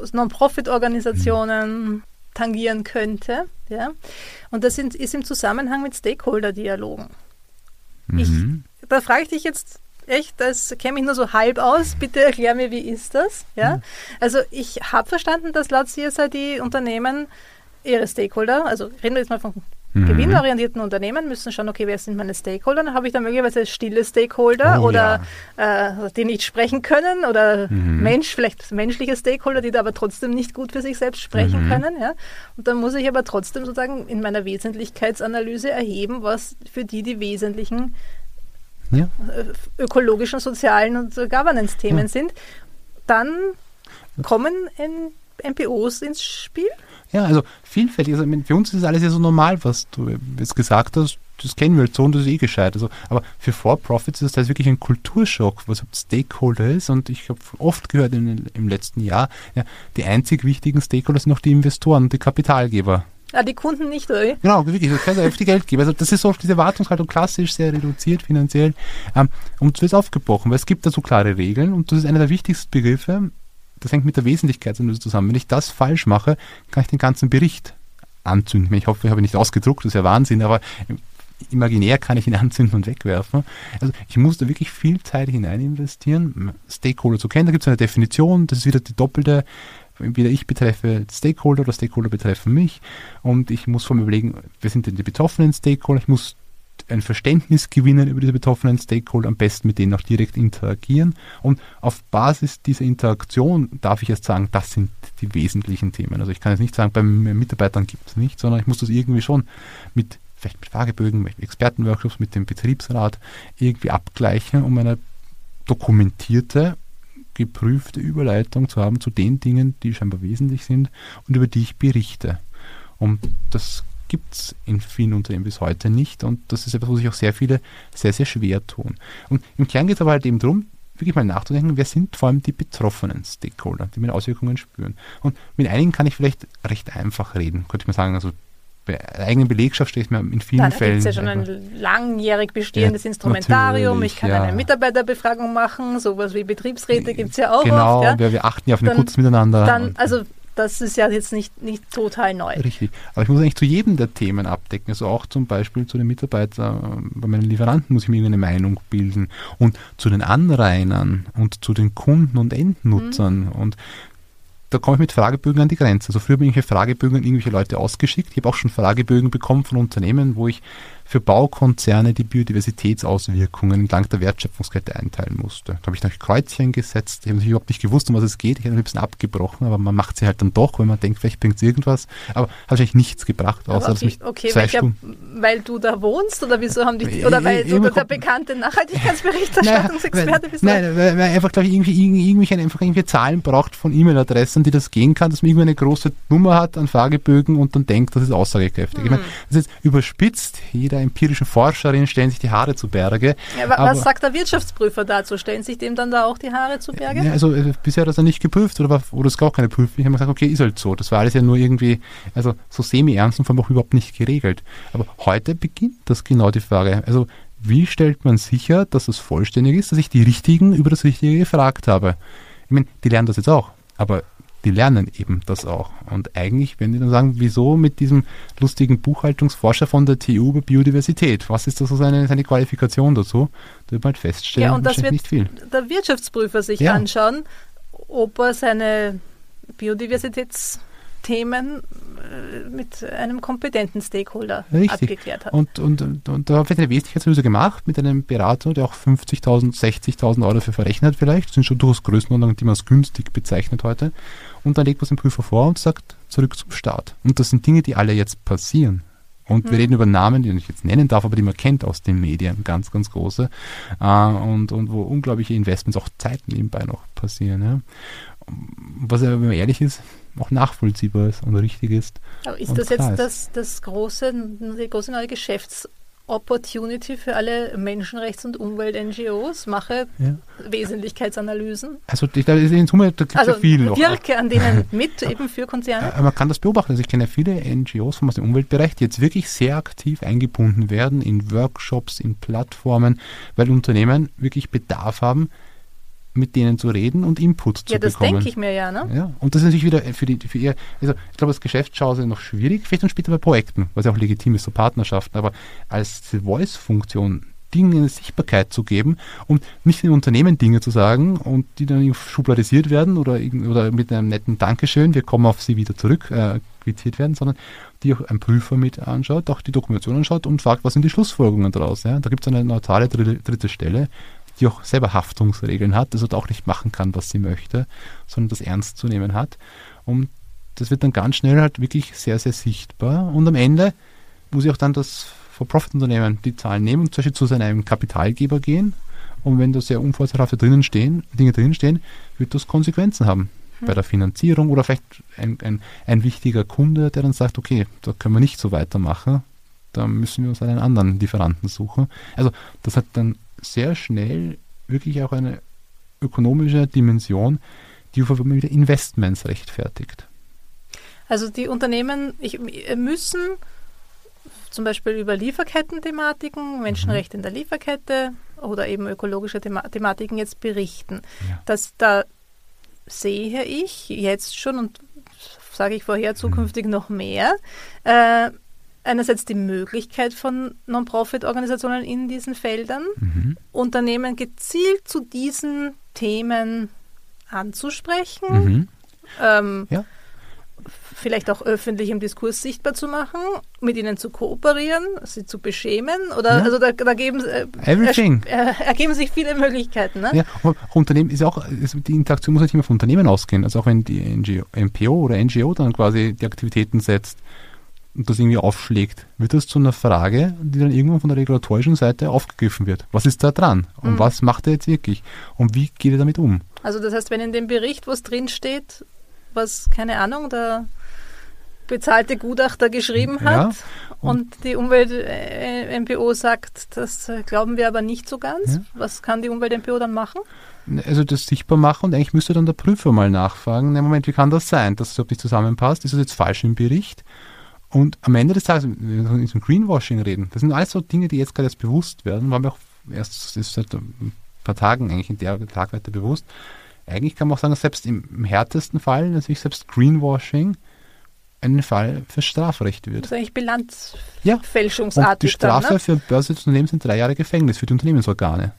Non-Profit-Organisationen tangieren könnte. Ja? Und das ist im Zusammenhang mit Stakeholder-Dialogen. Da frage ich dich jetzt echt, das kenne ich nur so halb aus. Bitte erklär mir, wie ist das? Ja? Also ich habe verstanden, dass laut CSRD Unternehmen ihre Stakeholder, also reden wir jetzt mal von gewinnorientierten Unternehmen, müssen schauen, okay, wer sind meine Stakeholder? Dann habe ich da möglicherweise stille Stakeholder die nicht sprechen können oder vielleicht menschliche Stakeholder, die da aber trotzdem nicht gut für sich selbst sprechen können. Ja? Und dann muss ich aber trotzdem sozusagen in meiner Wesentlichkeitsanalyse erheben, was für die wesentlichen ökologischen, sozialen und Governance-Themen sind. Dann kommen NPOs ins Spiel? Ja, also vielfältig. Also für uns ist das alles ja so normal, was du jetzt gesagt hast. Das kennen wir halt so und das ist gescheit. Also, aber für For-Profits ist das wirklich ein Kulturschock, was Stakeholder ist. Und ich habe oft gehört im letzten Jahr, die einzig wichtigen Stakeholder sind noch die Investoren und die Kapitalgeber. Die Kunden nicht, oder? Genau, wirklich, das kann die Geldgeber. Also das ist so diese Erwartungshaltung klassisch, sehr reduziert finanziell. Und es wird aufgebrochen, weil es gibt da so klare Regeln und das ist einer der wichtigsten Begriffe. Das hängt mit der Wesentlichkeitsanalyse zusammen. Wenn ich das falsch mache, kann ich den ganzen Bericht anzünden. Ich hoffe, ich habe ihn nicht ausgedruckt, das ist ja Wahnsinn, aber imaginär kann ich ihn anzünden und wegwerfen. Also ich muss da wirklich viel Zeit hinein investieren, Stakeholder zu kennen. Da gibt es eine Definition, das ist wieder die doppelte. Entweder ich betreffe Stakeholder oder Stakeholder betreffen mich und ich muss vor mir überlegen, wer sind denn die betroffenen Stakeholder? Ich muss ein Verständnis gewinnen über diese betroffenen Stakeholder, am besten mit denen auch direkt interagieren und auf Basis dieser Interaktion darf ich erst sagen, das sind die wesentlichen Themen. Also ich kann jetzt nicht sagen, bei Mitarbeitern gibt es nicht, sondern ich muss das irgendwie schon vielleicht mit Fragebögen, mit Expertenworkshops, mit dem Betriebsrat irgendwie abgleichen, um eine dokumentierte geprüfte Überleitung zu haben zu den Dingen, die scheinbar wesentlich sind und über die ich berichte. Und das gibt es in vielen Unternehmen bis heute nicht und das ist etwas, wo sich auch sehr viele sehr, sehr schwer tun. Und im Kern geht es aber halt eben darum, wirklich mal nachzudenken, wer sind vor allem die betroffenen Stakeholder, die mit Auswirkungen spüren. Und mit einigen kann ich vielleicht recht einfach reden, könnte ich mal sagen, also bei der eigenen Belegschaft stelle ich mir in vielen Fällen... Da gibt es ja schon ein langjährig bestehendes Instrumentarium. Ich kann eine Mitarbeiterbefragung machen, sowas wie Betriebsräte gibt es ja auch genau, oft. Genau, wir achten ja auf ein gutes Miteinander. Also das ist ja jetzt nicht total neu. Richtig. Aber ich muss eigentlich zu jedem der Themen abdecken. Also auch zum Beispiel zu den Mitarbeitern, bei meinen Lieferanten muss ich mir irgendeine Meinung bilden. Und zu den Anrainern und zu den Kunden und Endnutzern. Und da komme ich mit Fragebögen an die Grenze. Also früher habe ich irgendwelche Fragebögen an irgendwelche Leute ausgeschickt. Ich habe auch schon Fragebögen bekommen von Unternehmen, wo ich für Baukonzerne die Biodiversitätsauswirkungen entlang der Wertschöpfungskette einteilen musste. Da habe ich noch Kreuzchen gesetzt. Ich habe natürlich überhaupt nicht gewusst, um was es geht. Ich habe ein bisschen abgebrochen, aber man macht sie halt dann doch, wenn man denkt, vielleicht bringt es irgendwas. Aber hat wahrscheinlich nichts gebracht, außer dass mich 2 Stunden... Weil du da wohnst oder wieso haben die... Oder weil du der bekannte Nachhaltigkeitsberichterstattungsexperte bist? Nein, weil einfach, glaube ich, irgendwelche Zahlen braucht von E-Mail-Adressen, die das gehen kann, dass man irgendwie eine große Nummer hat an Fragebögen und dann denkt, das ist aussagekräftig. Ich meine, das ist jetzt überspitzt. Jeder empirischen Forscherin stellen sich die Haare zu Berge. Ja, was sagt der Wirtschaftsprüfer dazu? Stellen sich dem dann da auch die Haare zu Berge? Ja, also bisher hat das ja nicht geprüft oder es gab auch keine Prüfung. Ich habe mir gesagt, okay, ist halt so. Das war alles ja nur irgendwie, also so semi-ernst und vor allem auch überhaupt nicht geregelt. Aber heute beginnt das genau die Frage. Also wie stellt man sicher, dass es vollständig ist, dass ich die Richtigen über das Richtige gefragt habe? Ich meine, die lernen das jetzt auch, aber die lernen eben das auch. Und eigentlich, wenn die dann sagen, wieso mit diesem lustigen Buchhaltungsforscher von der TU über Biodiversität? Was ist da so seine Qualifikation dazu? Da wird man halt feststellen, ja, und das wird nicht viel. Der Wirtschaftsprüfer sich anschauen, ob er seine Biodiversitätsthemen mit einem kompetenten Stakeholder abgeklärt hat. Und da habe ich eine Wesentlichkeitslöse gemacht mit einem Berater, der auch 50.000, 60.000 Euro dafür verrechnet hat vielleicht. Das sind schon durchaus Größenordnungen, die man als günstig bezeichnet heute. Und dann legt man es dem Prüfer vor und sagt, zurück zum Start. Und das sind Dinge, die alle jetzt passieren. Und wir reden über Namen, die ich jetzt nennen darf, aber die man kennt aus den Medien, ganz, ganz große. Und wo unglaubliche Investments auch Zeit nebenbei noch passieren. Ja. Was ja, wenn man ehrlich ist, auch nachvollziehbar ist und richtig ist. Aber ist das jetzt die große neue Geschäftsopportunity für alle Menschenrechts- und Umwelt-NGOs? Mache Wesentlichkeitsanalysen? Also ich glaube, in Summe, da gibt es ja viel noch. Wirke an denen mit, eben für Konzerne? Man kann das beobachten. Also ich kenne viele NGOs aus dem Umweltbereich, die jetzt wirklich sehr aktiv eingebunden werden in Workshops, in Plattformen, weil Unternehmen wirklich Bedarf haben, mit denen zu reden und Input zu bekommen. Ja, das denke ich mir ne? Ja, und das ist natürlich wieder für ihr, also ich glaube, als Geschäftschance noch schwierig, vielleicht dann später bei Projekten, was ja auch legitim ist, so Partnerschaften, aber als Voice-Funktion Dingen eine Sichtbarkeit zu geben und nicht in Unternehmen Dinge zu sagen und die dann schubladisiert werden oder mit einem netten Dankeschön, wir kommen auf sie wieder zurück, quittiert werden, sondern die auch ein Prüfer mit anschaut, auch die Dokumentation anschaut und fragt, was sind die Schlussfolgerungen daraus. Ja? Da gibt es eine neutrale dritte Stelle, die auch selber Haftungsregeln hat, also auch nicht machen kann, was sie möchte, sondern das ernst zu nehmen hat. Und das wird dann ganz schnell halt wirklich sehr, sehr sichtbar. Und am Ende muss ich auch dann das For-Profit-Unternehmen die Zahlen nehmen und zum Beispiel zu seinem Kapitalgeber gehen. Und wenn da sehr unvorteilhafte Dinge drinstehen, wird das Konsequenzen haben bei der Finanzierung oder vielleicht ein wichtiger Kunde, der dann sagt, okay, da können wir nicht so weitermachen, da müssen wir uns einen anderen Lieferanten suchen. Also das hat dann sehr schnell wirklich auch eine ökonomische Dimension, die wieder Investments rechtfertigt. Also die Unternehmen müssen zum Beispiel über Lieferketten-Thematiken, Menschenrechte in der Lieferkette oder eben ökologische Thematiken jetzt berichten. Ja. Da sehe ich jetzt schon und sage ich vorher zukünftig noch mehr, einerseits die Möglichkeit von Non-Profit-Organisationen in diesen Feldern, Unternehmen gezielt zu diesen Themen anzusprechen, vielleicht auch öffentlich im Diskurs sichtbar zu machen, mit ihnen zu kooperieren, sie zu beschämen oder also da ergeben sich viele Möglichkeiten. Ne? Ja, aber Unternehmen ist auch, die Interaktion muss nicht immer von Unternehmen ausgehen. Also auch wenn die MPO oder NGO dann quasi die Aktivitäten setzt, und das irgendwie aufschlägt, wird das zu einer Frage, die dann irgendwann von der regulatorischen Seite aufgegriffen wird. Was ist da dran? Und was macht er jetzt wirklich? Und wie geht er damit um? Also das heißt, wenn in dem Bericht was drinsteht, was, keine Ahnung, der bezahlte Gutachter geschrieben hat und die Umwelt-MPO sagt, das glauben wir aber nicht so ganz. Ja. Was kann die Umwelt-MPO dann machen? Also das sichtbar machen und eigentlich müsste dann der Prüfer mal nachfragen, Moment, wie kann das sein, dass es überhaupt nicht zusammenpasst? Ist das jetzt falsch im Bericht? Und am Ende des Tages, wenn wir von diesem Greenwashing reden, das sind alles so Dinge, die jetzt gerade erst bewusst werden, waren wir auch erst seit ein paar Tagen eigentlich in der Tragweite bewusst. Eigentlich kann man auch sagen, dass selbst im härtesten Fall, natürlich selbst Greenwashing, ein Fall für Strafrecht wird. Das ist eigentlich bilanzfälschungsartig. Und die Strafe für Börsenunternehmen sind 3 Jahre Gefängnis für die Unternehmensorgane.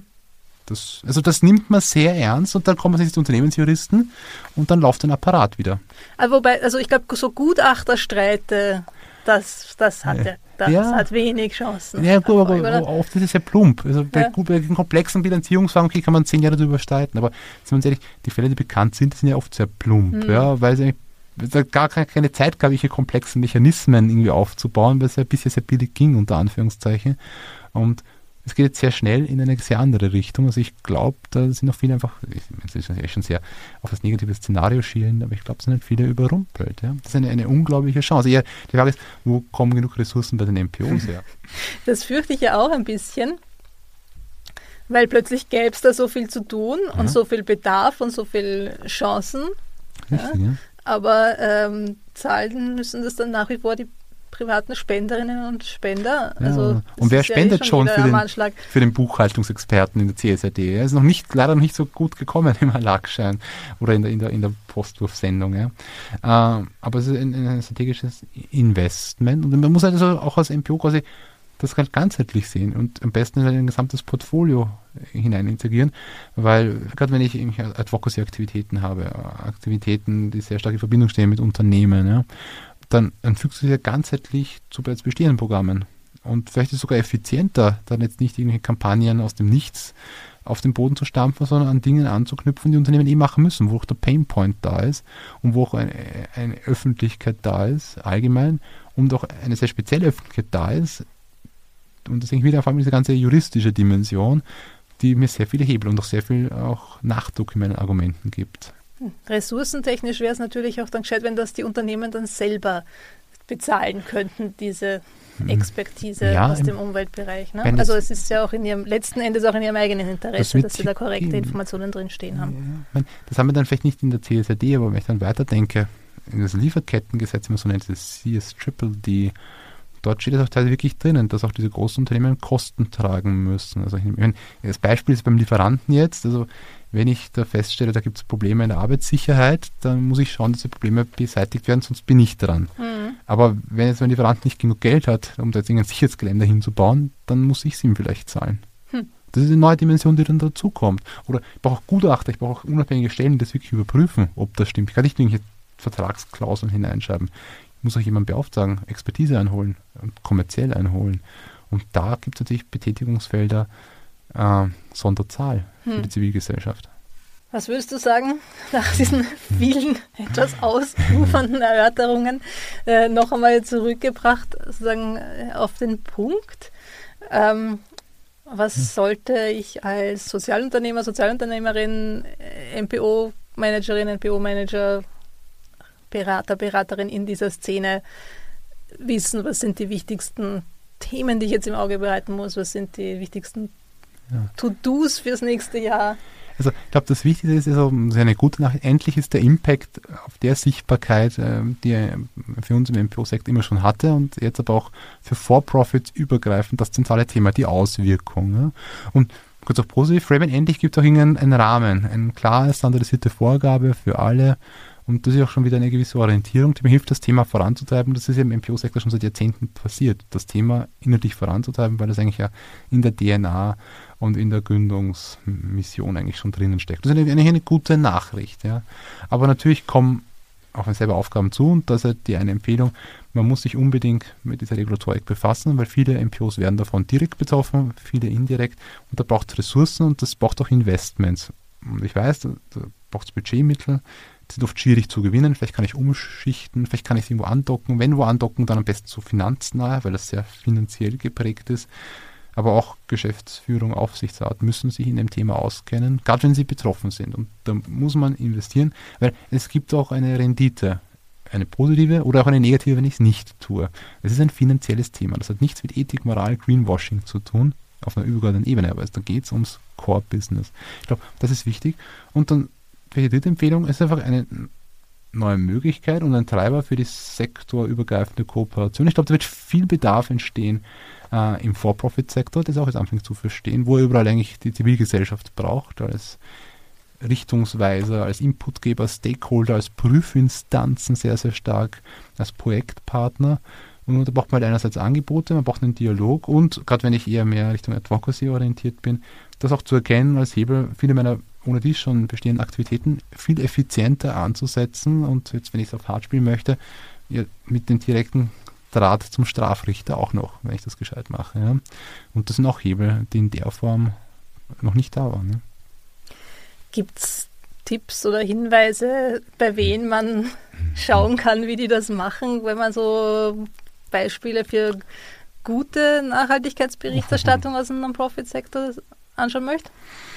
Das nimmt man sehr ernst und dann kommen sich die Unternehmensjuristen und dann läuft ein Apparat wieder. Wobei, ich glaube, so Gutachterstreite, das hat wenig Chancen. Ja, gut, aber oft ist es ja plump. Also bei komplexen Bilanzierungsfragen, kann man 10 Jahre darüber streiten, aber sind wir uns ehrlich, die Fälle, die bekannt sind, sind ja oft sehr plump, weil es gar keine Zeit gab, welche komplexen Mechanismen irgendwie aufzubauen, weil es ja bisher sehr billig ging, unter Anführungszeichen. Und es geht jetzt sehr schnell in eine sehr andere Richtung. Also ich glaube, da sind noch viele einfach, das ist ja schon sehr auf das negative Szenario schielen, aber ich glaube, es sind halt viele überrumpelt. Ja? Das ist eine unglaubliche Chance. Die Frage ist, wo kommen genug Ressourcen bei den MPOs her? Das fürchte ich ja auch ein bisschen, weil plötzlich gäbe es da so viel zu tun und so viel Bedarf und so viele Chancen. Richtig, ja. Aber zahlen müssen das dann nach wie vor die privaten Spenderinnen und Spender. Also und wer spendet schon für den Buchhaltungsexperten in der CSRD? Er ist leider noch nicht so gut gekommen im Erlagschein oder in der Postwurfsendung. Ja. Aber es ist ein strategisches Investment und man muss halt also auch als MPO quasi das halt ganzheitlich sehen und am besten in ein gesamtes Portfolio hinein integrieren, weil gerade wenn ich Advocacy-Aktivitäten habe, Aktivitäten, die sehr stark in Verbindung stehen mit Unternehmen, ja, dann fügst du dich ja ganzheitlich zu bereits bestehenden Programmen. Und vielleicht ist es sogar effizienter, dann jetzt nicht irgendwelche Kampagnen aus dem Nichts auf den Boden zu stampfen, sondern an Dingen anzuknüpfen, die Unternehmen machen müssen, wo auch der Painpoint da ist und wo auch eine Öffentlichkeit da ist, allgemein, und auch eine sehr spezielle Öffentlichkeit da ist. Und deswegen wieder vor allem diese ganze juristische Dimension, die mir sehr viele Hebel und auch sehr viel auch Nachdruck in meinen Argumenten gibt. Ressourcentechnisch wäre es natürlich auch dann gescheit, wenn das die Unternehmen dann selber bezahlen könnten, diese Expertise aus dem Umweltbereich. Ne? Also es ist ja auch letzten Endes auch in ihrem eigenen Interesse, dass sie da korrekte Informationen drinstehen haben. Ja, das haben wir dann vielleicht nicht in der CSRD, aber wenn ich dann weiterdenke, in das Lieferkettengesetz, wenn man so nennt, das CSDDD, dort steht es auch teilweise wirklich drinnen, dass auch diese großen Unternehmen Kosten tragen müssen. Also das Beispiel ist beim Lieferanten jetzt, also wenn ich da feststelle, da gibt es Probleme in der Arbeitssicherheit, dann muss ich schauen, dass die Probleme beseitigt werden, sonst bin ich dran. Aber wenn jetzt ein Lieferant nicht genug Geld hat, um da jetzt irgendein Sicherheitsgeländer hinzubauen, dann muss ich es ihm vielleicht zahlen. Das ist eine neue Dimension, die dann dazukommt. Oder ich brauche auch Gutachter, ich brauche auch unabhängige Stellen, die das wirklich überprüfen, ob das stimmt. Ich kann nicht irgendwelche Vertragsklauseln hineinschreiben. Ich muss auch jemanden beauftragen, Expertise einholen und kommerziell einholen. Und da gibt es natürlich Betätigungsfelder Sonderzahl für die Zivilgesellschaft. Was würdest du sagen, nach diesen vielen etwas ausufernden Erörterungen noch einmal zurückgebracht, sozusagen auf den Punkt? Was sollte ich als Sozialunternehmer, Sozialunternehmerin, MPO-Managerin, MPO-Manager, Berater, Beraterin in dieser Szene wissen? Was sind die wichtigsten Themen, die ich jetzt im Auge behalten muss? Was sind die wichtigsten To-Dos fürs nächste Jahr? Also ich glaube, das Wichtigste ist also eine gute Nachricht. Endlich ist der Impact auf der Sichtbarkeit, die er für uns im MPO-Sektor immer schon hatte und jetzt aber auch für For-Profits übergreifend das zentrale Thema, die Auswirkung. Ja. Und kurz auch positiv framen, endlich gibt es auch einen Rahmen, eine klare, standardisierte Vorgabe für alle. Und das ist auch schon wieder eine gewisse Orientierung, die mir hilft, das Thema voranzutreiben. Das ist ja im MPO-Sektor schon seit Jahrzehnten passiert, das Thema inhaltlich voranzutreiben, weil das eigentlich ja in der DNA und in der Gründungsmission eigentlich schon drinnen steckt. Das ist eigentlich eine gute Nachricht. Ja. Aber natürlich kommen auch selber Aufgaben zu und das ist die eine Empfehlung, man muss sich unbedingt mit dieser Regulatorik befassen, weil viele MPOs werden davon direkt betroffen, viele indirekt und da braucht es Ressourcen und das braucht auch Investments. Und ich weiß, da braucht es Budgetmittel, die sind oft schwierig zu gewinnen. Vielleicht kann ich umschichten, vielleicht kann ich irgendwo andocken. Wenn wo andocken, dann am besten so finanznahe, weil das sehr finanziell geprägt ist. Aber auch Geschäftsführung, Aufsichtsrat müssen sich in dem Thema auskennen, gerade wenn sie betroffen sind. Und da muss man investieren, weil es gibt auch eine Rendite, eine positive oder auch eine negative, wenn ich es nicht tue. Es ist ein finanzielles Thema. Das hat nichts mit Ethik, Moral, Greenwashing zu tun, auf einer übergeordneten Ebene, aber da geht es ums Core-Business. Ich glaube, das ist wichtig. Und dann, welche dritte Empfehlung, ist einfach eine neue Möglichkeit und ein Treiber für die sektorübergreifende Kooperation. Ich glaube, da wird viel Bedarf entstehen im For-Profit-Sektor, das auch jetzt anfängt zu verstehen, wo er überall eigentlich die Zivilgesellschaft braucht, als Richtungsweiser, als Inputgeber, als Stakeholder, als Prüfinstanzen sehr, sehr stark, als Projektpartner. Und da braucht man halt einerseits Angebote, man braucht einen Dialog und gerade wenn ich eher mehr Richtung Advocacy orientiert bin, das auch zu erkennen als Hebel, viele meiner ohne dies schon bestehenden Aktivitäten viel effizienter anzusetzen und jetzt, wenn ich es auf hart spielen möchte, ja, mit dem direkten Draht zum Strafrichter auch noch, wenn ich das gescheit mache. Ja. Und das sind auch Hebel, die in der Form noch nicht da waren. Ne? Gibt es Tipps oder Hinweise, bei wen man schauen kann, wie die das machen, wenn man so Beispiele für gute Nachhaltigkeitsberichterstattung aus dem Non-Profit-Sektor anschauen möchte?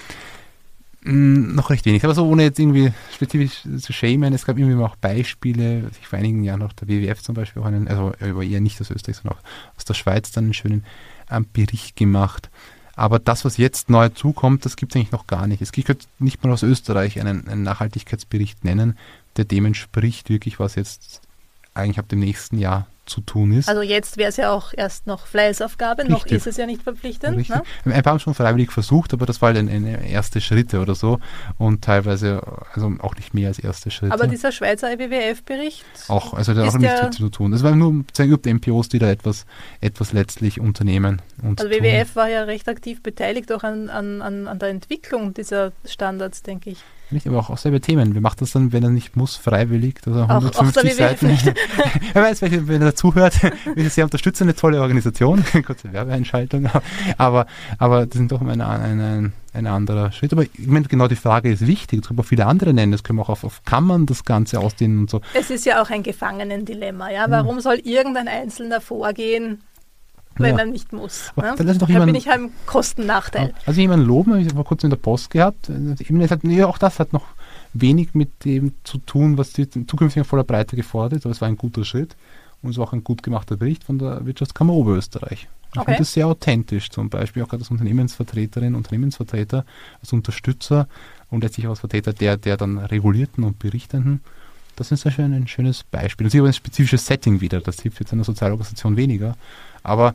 Noch recht wenig, aber so ohne jetzt irgendwie spezifisch zu schämen, es gab irgendwie auch Beispiele, ich vor einigen Jahren noch der WWF zum Beispiel auch also eher nicht aus Österreich, sondern auch aus der Schweiz dann einen schönen Bericht gemacht. Aber das, was jetzt neu zukommt, das gibt es eigentlich noch gar nicht. Ich könnte nicht mal aus Österreich einen Nachhaltigkeitsbericht nennen, der dem entspricht, wirklich was jetzt eigentlich ab dem nächsten Jahr zu tun ist. Also jetzt wäre es ja auch erst noch Fleißaufgabe, noch ist es ja nicht verpflichtend. Ne? Ein paar haben schon freiwillig versucht, aber das war halt eine erste Schritte oder so und teilweise also auch nicht mehr als erste Schritte. Aber dieser Schweizer WWF-Bericht auch, also der hat auch nichts zu tun. Das waren nur NPOs, die da etwas letztlich unternehmen. Und also WWF war ja recht aktiv beteiligt auch an der Entwicklung dieser Standards, denke ich. Nicht, aber auch selber Themen. Wer macht das dann, wenn er nicht muss, freiwillig? Also 150 Seiten. Wer weiß, wenn er dazuhört, will ich sehr unterstützen, eine tolle Organisation. Kurze Werbeeinschaltung. Aber das sind doch ein anderer Schritt. Aber ich meine, genau die Frage ist wichtig. Das können wir auch viele andere nennen. Das können wir auch auf Kammern das Ganze ausdehnen und so. Es ist ja auch ein Gefangenendilemma. Ja? Warum soll irgendein Einzelner vorgehen, wenn er nicht muss. Ne? Da bin ich halt im Kostennachteil. Also jemanden loben, habe ich vor kurzem in der Post gehabt. Auch das hat noch wenig mit dem zu tun, was die zukünftig in voller Breite gefordert ist, aber es war ein guter Schritt und es war auch ein gut gemachter Bericht von der Wirtschaftskammer Oberösterreich. Ich finde das sehr authentisch, zum Beispiel auch gerade als Unternehmensvertreterin, Unternehmensvertreter, als Unterstützer und letztlich auch als Vertreter der dann Regulierten und Berichtenden. Das ist ein schönes Beispiel. Und sie haben ein spezifisches Setting wieder, das hilft jetzt einer Sozialorganisation weniger, aber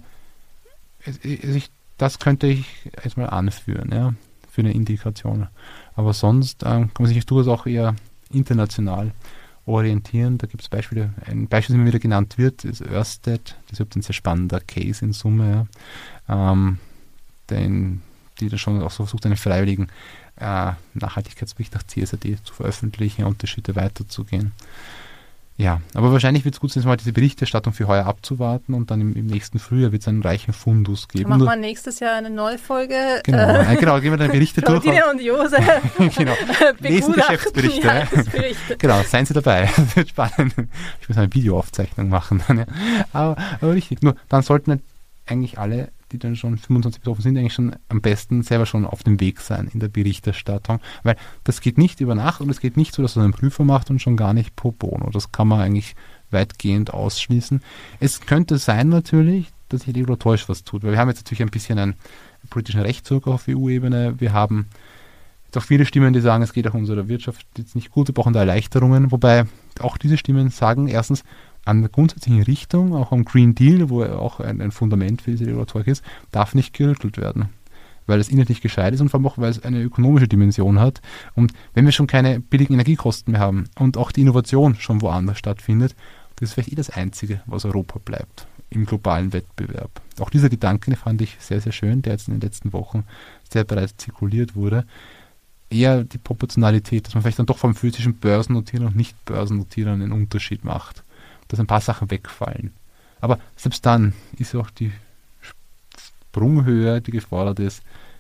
das könnte ich erstmal anführen, ja, für eine Indikation. Aber sonst kann man sich durchaus auch eher international orientieren. Da gibt es Beispiele. Ein Beispiel, das immer wieder genannt wird, ist Ørsted. Das ist überhaupt ein sehr spannender Case in Summe, ja. Die da schon auch so versucht, einen freiwilligen Nachhaltigkeitsbericht nach CSRD zu veröffentlichen und die Schritte weiterzugehen. Ja, aber wahrscheinlich wird es gut sein, mal diese Berichterstattung für heuer abzuwarten und dann im nächsten Frühjahr wird es einen reichen Fundus geben. Machen wir nächstes Jahr eine neue Folge. Genau, gehen wir dann Berichte durch. Claudine und Josef. Genau, lesen Geschäftsberichte. Genau, seien Sie dabei. Das wird spannend. Ich muss eine Videoaufzeichnung machen. Aber richtig, nur dann sollten eigentlich alle, die dann schon 25 betroffen sind, eigentlich schon am besten selber schon auf dem Weg sein in der Berichterstattung, weil das geht nicht über Nacht und es geht nicht so, dass man einen Prüfer macht und schon gar nicht pro bono. Das kann man eigentlich weitgehend ausschließen. Es könnte sein natürlich, dass sich regulatorisch was tut, weil wir haben jetzt natürlich ein bisschen einen politischen Rechtsdruck auf EU-Ebene. Wir haben jetzt auch viele Stimmen, die sagen, es geht auch unserer Wirtschaft jetzt nicht gut, wir brauchen da Erleichterungen, wobei auch diese Stimmen sagen erstens, an der grundsätzlichen Richtung, auch am Green Deal, wo auch ein Fundament für diese Regulatorik ist, darf nicht gerüttelt werden, weil es inhaltlich gescheit ist und vor allem auch, weil es eine ökonomische Dimension hat. Und wenn wir schon keine billigen Energiekosten mehr haben und auch die Innovation schon woanders stattfindet, das ist vielleicht das Einzige, was Europa bleibt im globalen Wettbewerb. Auch dieser Gedanke fand ich sehr, sehr schön, der jetzt in den letzten Wochen sehr bereits zirkuliert wurde. Eher die Proportionalität, dass man vielleicht dann doch vom physischen Börsennotieren und Nicht-Börsennotieren einen Unterschied macht. Dass ein paar Sachen wegfallen. Aber selbst dann ist auch die Sprunghöhe, die gefordert ist,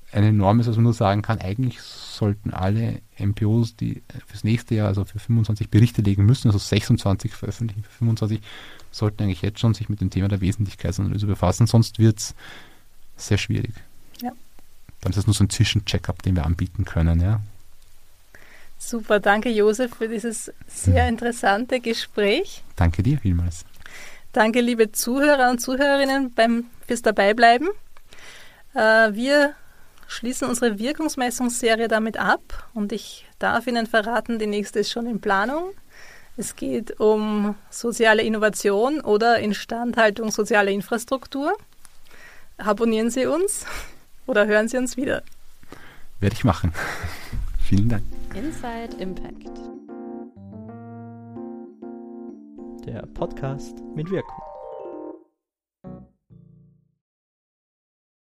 eine Norm ist, dass man nur sagen kann, eigentlich sollten alle MPOs, die fürs nächste Jahr, also für 25 Berichte legen müssen, also 26 veröffentlichen, für 25, sollten eigentlich jetzt schon sich mit dem Thema der Wesentlichkeitsanalyse befassen, sonst wird es sehr schwierig. Ja. Dann ist das nur so ein Zwischencheck-up, den wir anbieten können, ja. Super, danke Josef für dieses sehr interessante Gespräch. Danke dir vielmals. Danke liebe Zuhörer und Zuhörerinnen fürs Dabeibleiben. Wir schließen unsere Wirkungsmessungsserie damit ab und ich darf Ihnen verraten, die nächste ist schon in Planung. Es geht um soziale Innovation oder Instandhaltung sozialer Infrastruktur. Abonnieren Sie uns oder hören Sie uns wieder. Werde ich machen. Vielen Dank. Inside Impact. Der Podcast mit Wirkung.